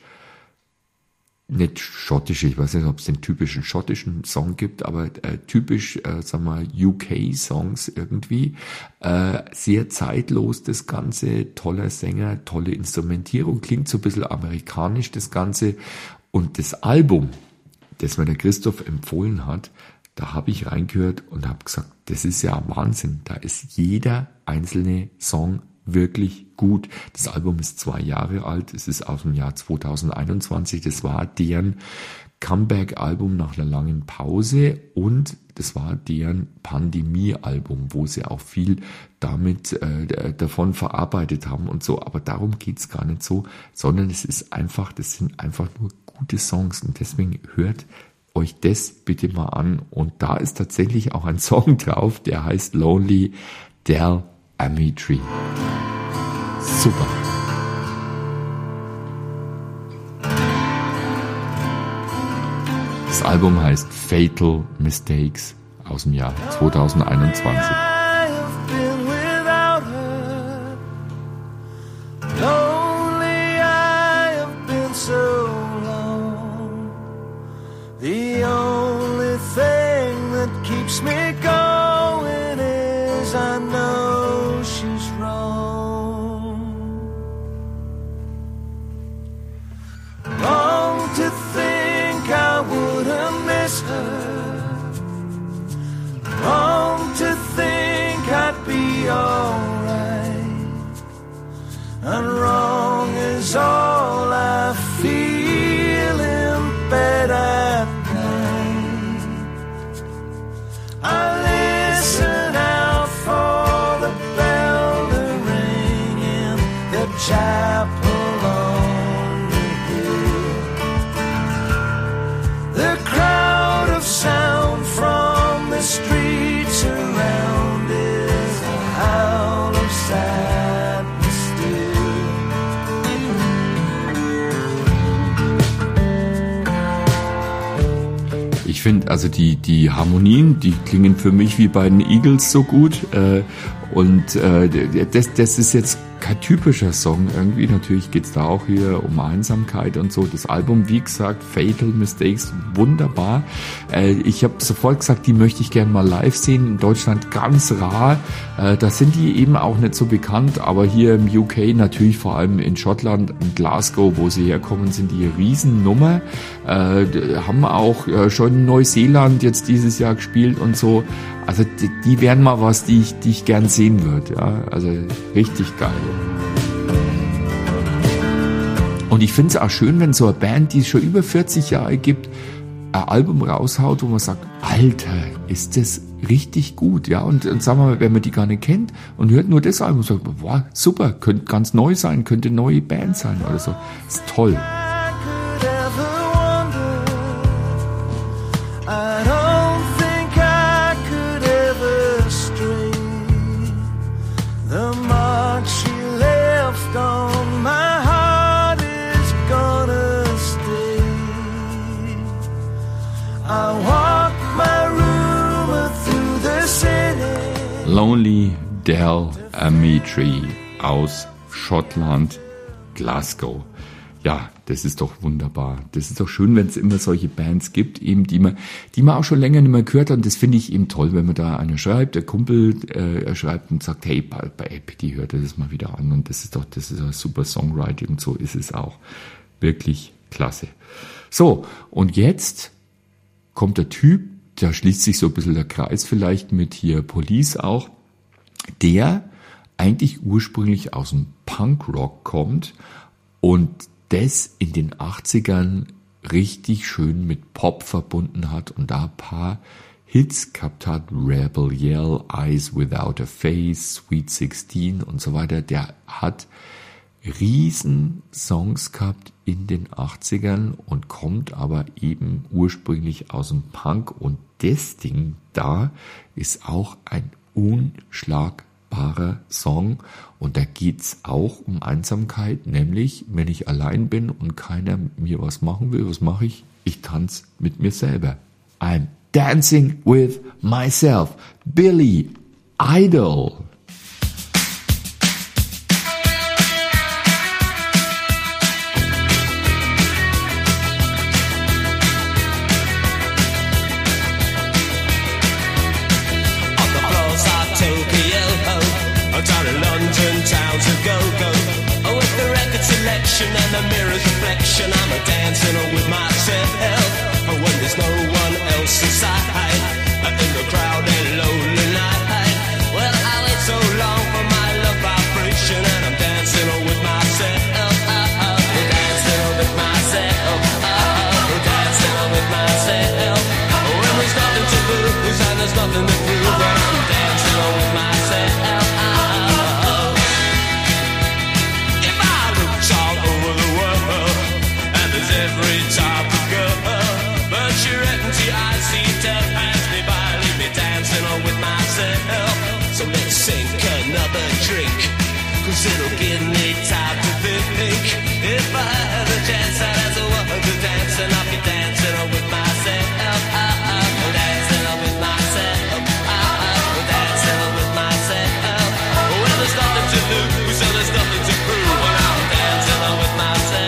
nicht schottische, ich weiß nicht, ob es den typischen schottischen Song gibt, aber typisch, sagen wir, UK-Songs irgendwie. Sehr zeitlos das Ganze, toller Sänger, tolle Instrumentierung, klingt so ein bisschen amerikanisch das Ganze. Und das Album, das mir der Christoph empfohlen hat, da habe ich reingehört und habe gesagt, das ist ja Wahnsinn, da ist jeder einzelne Song wirklich gut. Das Album ist 2 Jahre alt, es ist aus dem Jahr 2021, das war deren Comeback-Album nach einer langen Pause und das war deren Pandemie-Album, wo sie auch viel damit davon verarbeitet haben und so, aber darum geht's gar nicht so, sondern es ist einfach, das sind einfach nur gute Songs und deswegen hört euch das bitte mal an und da ist tatsächlich auch ein Song drauf, der heißt Lonely, Del Amitri. Super. Das Album heißt Fatal Mistakes aus dem Jahr 2021. The only thing that keeps me going is I know she's wrong. Wrong to think I wouldn't miss her. Wrong to think I'd be alright. And wrong is all I feel in bed at night. I listen out for the bell to ring in the chapel on the hill. The crowd of sound from the streets around is a howl of sadness still. Ich finde also die Harmonien, die klingen für mich wie bei den Eagles so gut und das ist jetzt kein typischer Song irgendwie. Natürlich geht's da auch hier um Einsamkeit und so. Das Album, wie gesagt, Fatal Mistakes, wunderbar. Ich habe sofort gesagt, die möchte ich gerne mal live sehen. In Deutschland ganz rar. Da sind die eben auch nicht so bekannt, aber hier im UK, natürlich vor allem in Schottland, in Glasgow, wo sie herkommen, sind die Riesennummer. Haben auch schon in Neuseeland jetzt dieses Jahr gespielt und so. Also die wären mal was, die ich gern sehen würde. Ja? Also richtig geil. Und ich finde es auch schön, wenn so eine Band, die es schon über 40 Jahre gibt, ein Album raushaut, wo man sagt, Alter, ist das richtig gut, ja, und sagen wir mal, wenn man die gar nicht kennt und hört nur das Album und sagt, wow, super, könnte ganz neu sein, könnte eine neue Band sein oder so, ist toll. Lonely Del Amitri aus Schottland, Glasgow. Ja, das ist doch wunderbar. Das ist doch schön, wenn es immer solche Bands gibt, eben die man auch schon länger nicht mehr gehört hat. Und das finde ich eben toll, wenn man da einer schreibt, der Kumpel schreibt und sagt, hey, bei Apathy hört er das mal wieder an. Und das ist ein super Songwriting und so ist es auch. Wirklich klasse. So, und jetzt kommt der Typ, da schließt sich so ein bisschen der Kreis vielleicht mit hier Police auch, der eigentlich ursprünglich aus dem Punkrock kommt und das in den 80ern richtig schön mit Pop verbunden hat und da ein paar Hits gehabt hat, Rebel Yell, Eyes Without a Face, Sweet 16 und so weiter. Der hat riesen Songs gehabt in den 80ern und kommt aber eben ursprünglich aus dem Punk und das Ding da ist auch ein unschlagbarer Song und da geht's auch um Einsamkeit, nämlich wenn ich allein bin und keiner mir was machen will, was mache ich? Ich tanze mit mir selber. I'm dancing with myself. Billy Idol. And the mirror's reflection, I'm a dancing with myself. When there's no one else inside, in the crowd and lonely night. Well, I wait so long for my love vibration, and I'm dancing with myself. Dancing with myself. Dancing with myself. When there's nothing to lose and there's nothing to prove, but I'm dancing with myself. Every type of girl, but you're empty, I see death pass me by, leave me dancing on with myself. So let's sink another drink, cause it'll give me time to think. If I had a chance, I'd ask a woman to dance, and I'll be dancing on with myself. Dancing on with myself. Dancing on with myself. Well, there's nothing to lose, so there's nothing to prove, but I'm dancing on with myself.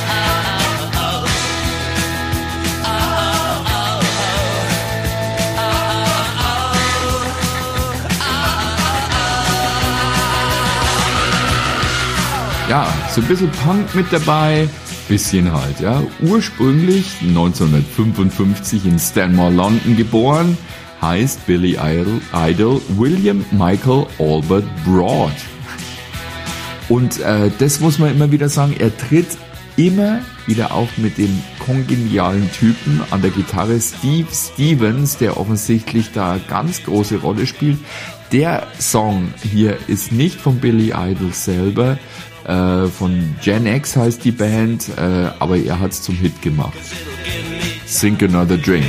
Ja, so ein bisschen Punk mit dabei, bisschen halt, ja. Ursprünglich 1955 in Stanmore, London geboren, heißt Billy Idol William Michael Albert Broad. Und das muss man immer wieder sagen, er tritt immer wieder auf mit dem kongenialen Typen an der Gitarre Steve Stevens, der offensichtlich da eine ganz große Rolle spielt. Der Song hier ist nicht von Billy Idol selber, von Gen X heißt die Band, aber er hat es zum Hit gemacht. Sink Another Drink.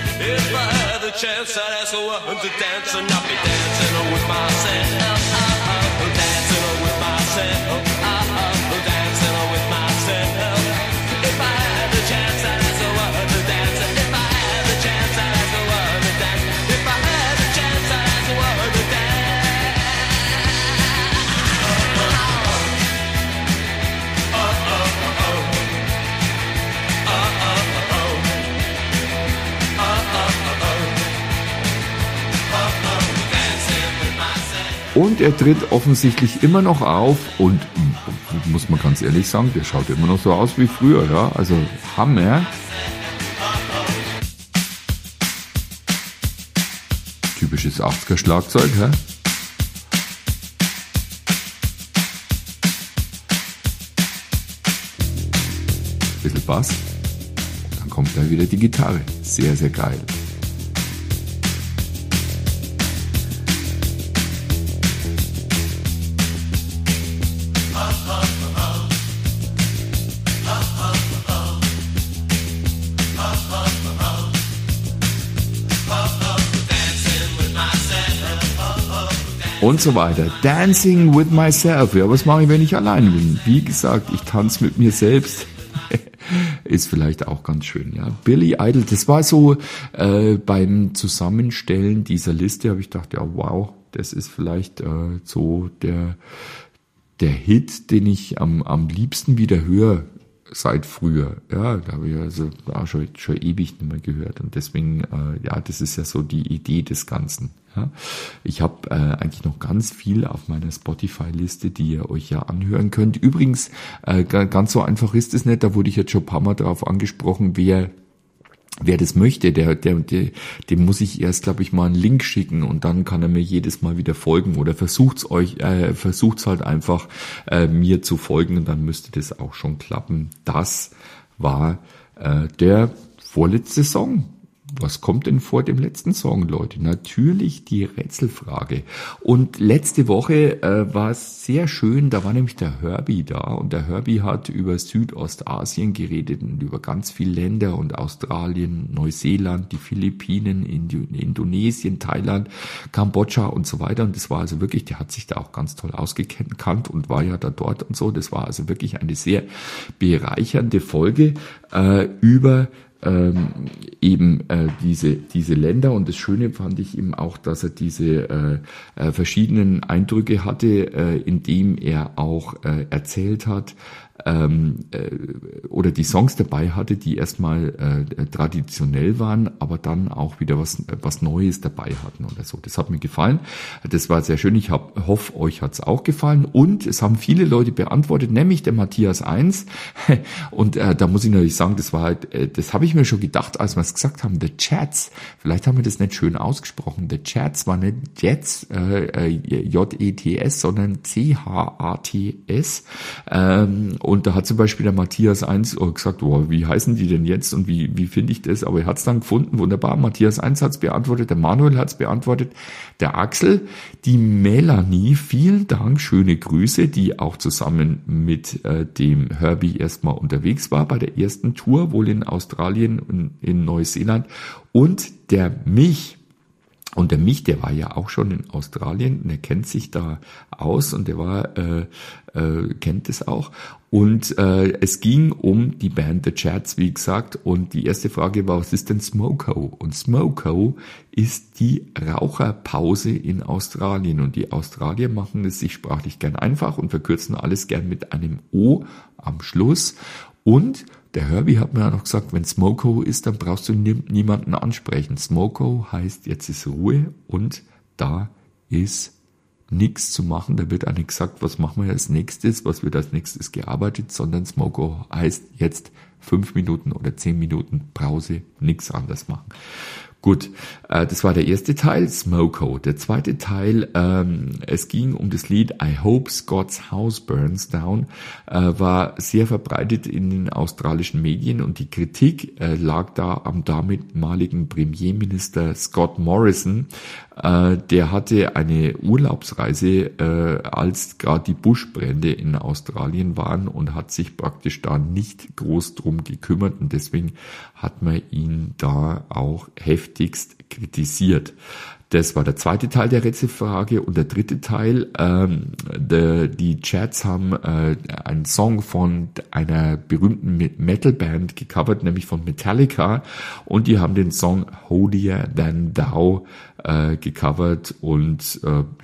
Und er tritt offensichtlich immer noch auf und muss man ganz ehrlich sagen, der schaut immer noch so aus wie früher, ja, also Hammer. Typisches 80er Schlagzeug, hä? Bisschen Bass, dann kommt da wieder die Gitarre, sehr, sehr geil. und so weiter. Dancing with myself. Ja, was mache ich, wenn ich allein bin? Wie gesagt, ich tanze mit mir selbst. Ist vielleicht auch ganz schön, ja. Billy Idol, das war so beim Zusammenstellen dieser Liste, habe ich gedacht, ja wow, das ist vielleicht so der Hit, den ich am liebsten wieder höre seit früher. Ja, da habe ich also auch schon ewig nicht mehr gehört. Und deswegen, ja, das ist ja so die Idee des Ganzen. Ja. Ich habe eigentlich noch ganz viel auf meiner Spotify-Liste, die ihr euch ja anhören könnt. Übrigens, ganz so einfach ist es nicht. Da wurde ich jetzt schon ein paar Mal drauf angesprochen, wer das möchte, dem muss ich erst, glaube ich, mal einen Link schicken und dann kann er mir jedes Mal wieder folgen oder versucht's halt einfach mir zu folgen und dann müsste das auch schon klappen. Das war der vorletzte Song. Was kommt denn vor dem letzten Song, Leute? Natürlich die Rätselfrage. Und letzte Woche war es sehr schön, da war nämlich der Herbie da und der Herbie hat über Südostasien geredet und über ganz viele Länder und Australien, Neuseeland, die Philippinen, Indonesien, Thailand, Kambodscha und so weiter. Und das war also wirklich, der hat sich da auch ganz toll ausgekannt und war ja da dort und so. Das war also wirklich eine sehr bereichernde Folge über diese Länder und das Schöne fand ich eben auch, dass er diese verschiedenen Eindrücke hatte, indem er auch erzählt hat, oder die Songs dabei hatte, die erstmal traditionell waren, aber dann auch wieder was Neues dabei hatten oder so. Das hat mir gefallen. Das war sehr schön. Ich hoffe, euch hat's auch gefallen. Und es haben viele Leute beantwortet, nämlich der Matthias 1. Und da muss ich natürlich sagen, das war halt, das habe ich mir schon gedacht, als wir es gesagt haben, The Chats. Vielleicht haben wir das nicht schön ausgesprochen. The Chats war nicht Jets, J-E-T-S, sondern C-H-A-T-S. Und da hat zum Beispiel der Matthias 1 gesagt, wow, wie heißen die denn jetzt und wie finde ich das? Aber er hat es dann gefunden, wunderbar. Matthias 1 hat es beantwortet, der Manuel hat es beantwortet, der Axel, die Melanie, vielen Dank, schöne Grüße, die auch zusammen mit dem Herbie erstmal unterwegs war bei der ersten Tour, wohl in Australien und in Neuseeland. Und der Mich, der war ja auch schon in Australien, und der kennt sich da aus und der kennt es auch. Und es ging um die Band The Chats, wie gesagt, und die erste Frage war, was ist denn Smoko? Und Smoko ist die Raucherpause in Australien. Und die Australier machen es sich sprachlich gern einfach und verkürzen alles gern mit einem O am Schluss. Und der Herbie hat mir ja noch gesagt, wenn Smoko ist, dann brauchst du niemanden ansprechen. Smoko heißt, jetzt ist Ruhe und da ist nichts zu machen. Da wird auch nicht gesagt, was machen wir als nächstes, was wird als nächstes gearbeitet, sondern Smoko heißt jetzt 5 Minuten oder 10 Minuten Pause, nichts anderes machen. Gut, das war der erste Teil, Smoko. Der zweite Teil, es ging um das Lied I Hope Scott's House Burns Down, war sehr verbreitet in den australischen Medien und die Kritik lag da am damaligen Premierminister Scott Morrison. Der hatte eine Urlaubsreise, als gerade die Buschbrände in Australien waren und hat sich praktisch da nicht groß drum gekümmert und deswegen hat man ihn da auch heftigst kritisiert. Das war der zweite Teil der Rätselfrage und der dritte Teil, die Chats haben einen Song von einer berühmten Metalband gecovert, nämlich von Metallica und die haben den Song Holier Than Thou gecovert und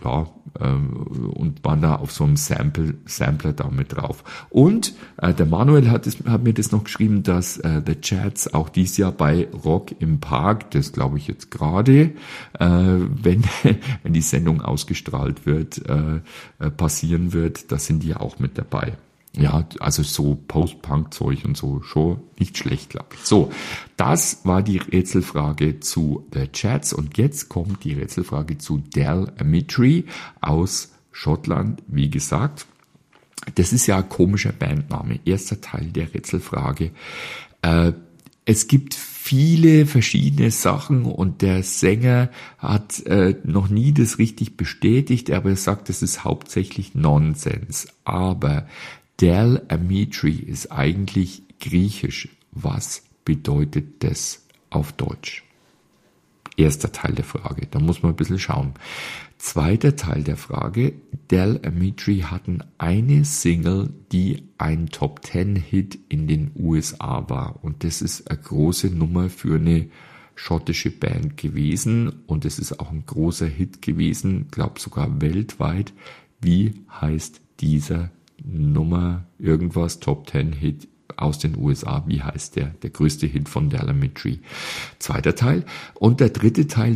und waren da auf so einem Sampler da mit drauf. Und der Manuel hat mir das noch geschrieben, dass The Chats auch dieses Jahr bei Rock im Park, das glaube ich jetzt gerade, wenn die Sendung ausgestrahlt wird, passieren wird, da sind die ja auch mit dabei. Ja, also so Post-Punk-Zeug und so, schon nicht schlecht, glaube ich. So, das war die Rätselfrage zu The Chats und jetzt kommt die Rätselfrage zu Del Amitri aus Schottland, wie gesagt. Das ist ja ein komischer Bandname, erster Teil der Rätselfrage. Es gibt viele verschiedene Sachen und der Sänger hat noch nie das richtig bestätigt, aber er sagt, das ist hauptsächlich Nonsens. Aber Del Amitri ist eigentlich griechisch. Was bedeutet das auf Deutsch? Erster Teil der Frage, da muss man ein bisschen schauen. Zweiter Teil der Frage. Del Amitri hatten eine Single, die ein Top-10-Hit in den USA war. Und das ist eine große Nummer für eine schottische Band gewesen. Und es ist auch ein großer Hit gewesen, glaube sogar weltweit. Wie heißt dieser Nummer irgendwas Top-10-Hit aus den USA? Wie heißt der größte Hit von Del Amitri? Zweiter Teil. Und der dritte Teil,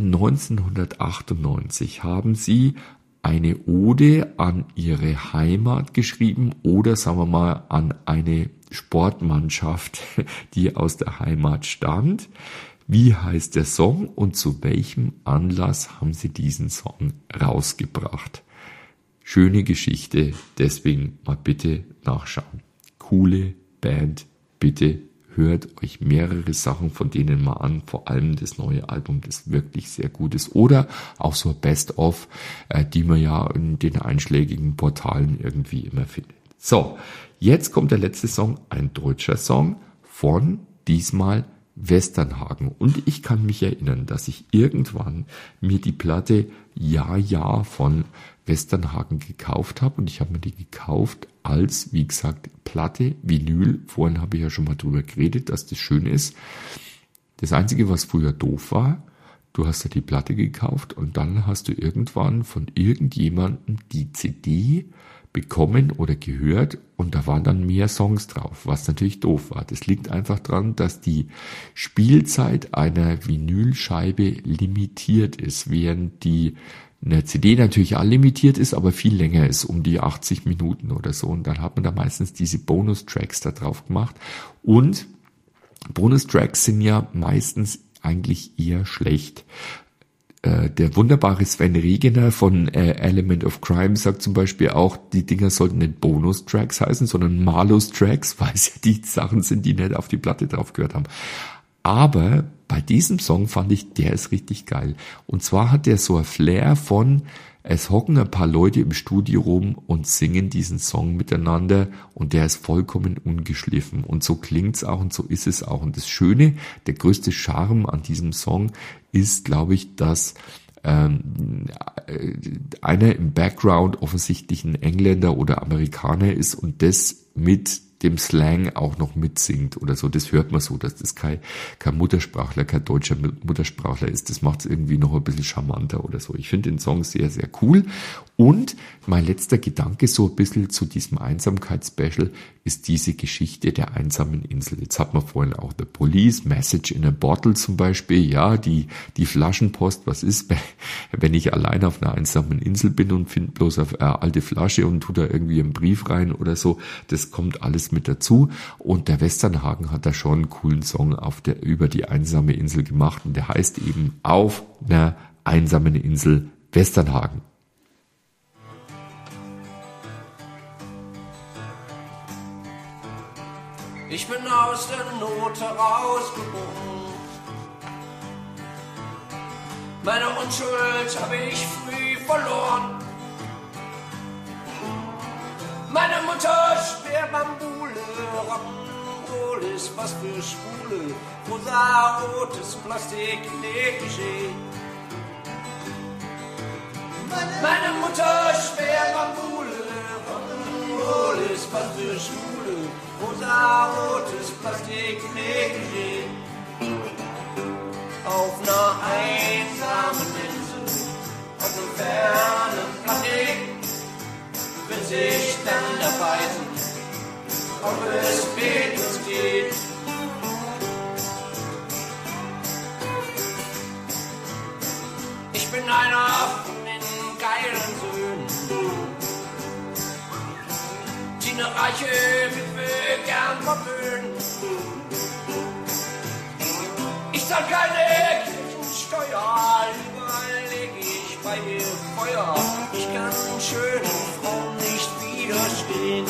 1998 haben sie eine Ode an ihre Heimat geschrieben oder sagen wir mal an eine Sportmannschaft, die aus der Heimat stammt. Wie heißt der Song und zu welchem Anlass haben sie diesen Song rausgebracht? Schöne Geschichte, deswegen mal bitte nachschauen. Coole Band, bitte hört euch mehrere Sachen von denen mal an, vor allem das neue Album, das wirklich sehr gut ist. Oder auch so Best-of, die man ja in den einschlägigen Portalen irgendwie immer findet. So, jetzt kommt der letzte Song, ein deutscher Song von diesmal Westernhagen. Und ich kann mich erinnern, dass ich irgendwann mir die Platte Ja von Westernhagen gekauft habe. Und ich habe mir die gekauft als, wie gesagt, Platte, Vinyl. Vorhin habe ich ja schon mal drüber geredet, dass das schön ist. Das Einzige, was früher doof war, du hast ja die Platte gekauft und dann hast du irgendwann von irgendjemandem die CD bekommen oder gehört und da waren dann mehr Songs drauf, was natürlich doof war. Das liegt einfach daran, dass die Spielzeit einer Vinylscheibe limitiert ist, während die eine CD natürlich auch limitiert ist, aber viel länger ist, um die 80 Minuten oder so. Und dann hat man da meistens diese Bonus-Tracks da drauf gemacht. Und Bonus-Tracks sind ja meistens eigentlich eher schlecht. Der wunderbare Sven Regener von Element of Crime sagt zum Beispiel auch, die Dinger sollten nicht Bonus-Tracks heißen, sondern Malus-Tracks, weil es ja die Sachen sind, die nicht auf die Platte drauf gehört haben. Aber bei diesem Song fand ich, der ist richtig geil. Und zwar hat der so ein Flair von, es hocken ein paar Leute im Studio rum und singen diesen Song miteinander und der ist vollkommen ungeschliffen. Und so klingt's auch und so ist es auch. Und das Schöne, der größte Charme an diesem Song ist, glaube ich, dass einer im Background offensichtlich ein Engländer oder Amerikaner ist und das mit dem Slang auch noch mitsingt oder so. Das hört man so, dass das kein Muttersprachler, kein deutscher Muttersprachler ist. Das macht es irgendwie noch ein bisschen charmanter oder so. Ich finde den Song sehr, sehr cool. Und mein letzter Gedanke so ein bisschen zu diesem Einsamkeitsspecial ist diese Geschichte der einsamen Insel. Jetzt hat man vorhin auch The Police, Message in a Bottle zum Beispiel. Ja, die Flaschenpost, was ist, wenn ich allein auf einer einsamen Insel bin und finde bloß eine alte Flasche und tue da irgendwie einen Brief rein oder so. Das kommt alles mit dazu. Und der Westernhagen hat da schon einen coolen Song über die einsame Insel gemacht. Und der heißt eben Auf einer einsamen Insel Westernhagen. Ich bin aus der Not herausgeboren. Meine Unschuld habe ich früh verloren. Meine Mutter schwer Bambule, Rock'n'Roll ist was für Schwule, rosa-rotes Plastik, Negligé. Meine Mutter schwer Bambule, Rock'n'Roll ist was für Schwule, rosa-rotes Plastik, Negligé. Auf einer einsamen Insel, auf einem fernen Planeten, wird sich dann erweisen, ob es mit uns geht. Ich bin einer von den geilen Söhnen, die eine reiche Witwe gern verwöhnen. Ich zahl keine Kirchensteuer, überall leg ich bei ihr Feuer. Ich kann schönen Frauen nicht widerstehen.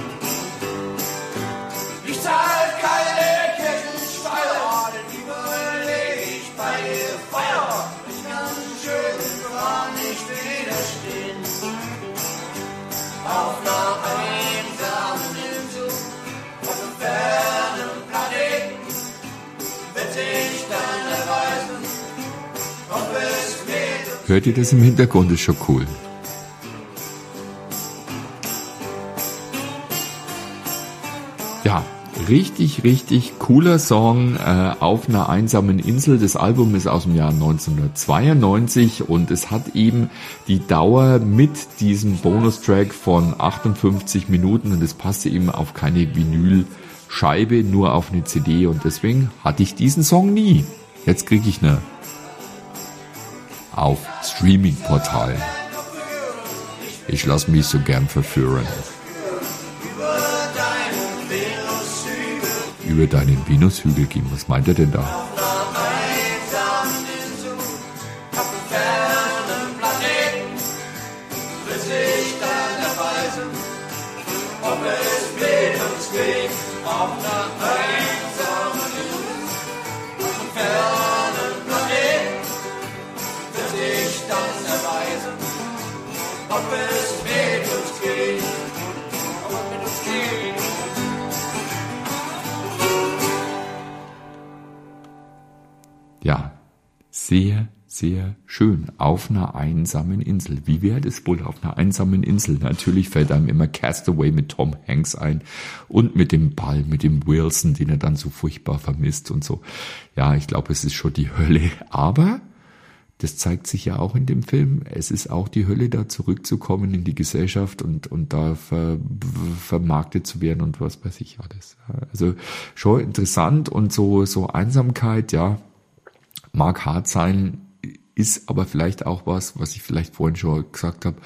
Ich zahl keine Kirchensteuer, überall leg ich bei ihr Feuer. Ich kann schönen Frauen nicht widerstehen. Auf einer einsamen Insel, auf einem fernen Planeten, wird sich dann erweisen, ob es mit uns Hört ihr das im Hintergrund? Ist schon cool. Ja, richtig, richtig cooler Song auf einer einsamen Insel. Das Album ist aus dem Jahr 1992 und es hat eben die Dauer mit diesem Bonustrack von 58 Minuten und es passte eben auf keine Vinylscheibe, nur auf eine CD und deswegen hatte ich diesen Song nie. Jetzt kriege ich eine auf Streaming-Portalen. Ich lasse mich so gern verführen. Über deinen Venushügel gehen. Was meint er denn da? Ja, sehr, sehr schön. Auf einer einsamen Insel. Wie wäre das wohl auf einer einsamen Insel? Natürlich fällt einem immer Castaway mit Tom Hanks ein und mit dem Ball, mit dem Wilson, den er dann so furchtbar vermisst und so. Ja, ich glaube, es ist schon die Hölle. Aber das zeigt sich ja auch in dem Film. Es ist auch die Hölle, da zurückzukommen in die Gesellschaft und da vermarktet zu werden und was weiß ich alles. Also schon interessant und so Einsamkeit, ja, mag hart sein, ist aber vielleicht auch was ich vielleicht vorhin schon gesagt habe,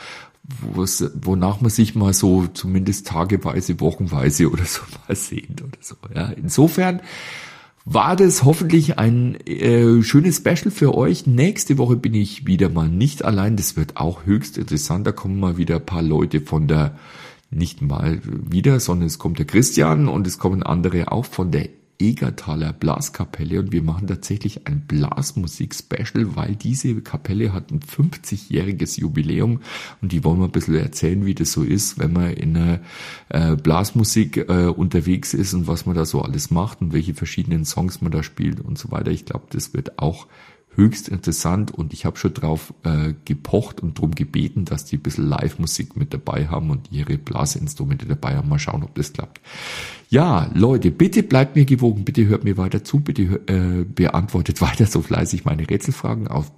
wonach man sich mal so zumindest tageweise, wochenweise oder so mal sehnt oder so. Ja, insofern war das hoffentlich ein schönes Special für euch. Nächste Woche bin ich wieder mal nicht allein. Das wird auch höchst interessant. Da kommen mal wieder ein paar Leute von der, nicht mal wieder, sondern es kommt der Christian und es kommen andere auch von der Egertaler Blaskapelle und wir machen tatsächlich ein Blasmusik-Special, weil diese Kapelle hat ein 50-jähriges Jubiläum und die wollen wir ein bisschen erzählen, wie das so ist, wenn man in der Blasmusik unterwegs ist und was man da so alles macht und welche verschiedenen Songs man da spielt und so weiter. Ich glaube, das wird auch höchst interessant und ich habe schon drauf gepocht und darum gebeten, dass die ein bisschen Live-Musik mit dabei haben und ihre Blasinstrumente dabei haben. Mal schauen, ob das klappt. Ja, Leute, bitte bleibt mir gewogen, bitte hört mir weiter zu, bitte beantwortet weiter so fleißig meine Rätselfragen auf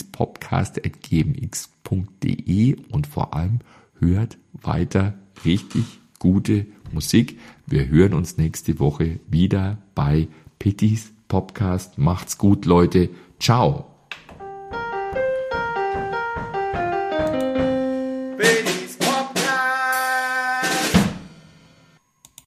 pittispodcast@gmx.de und vor allem hört weiter richtig gute Musik. Wir hören uns nächste Woche wieder bei Pittis Podcast. Macht's gut, Leute. Ciao.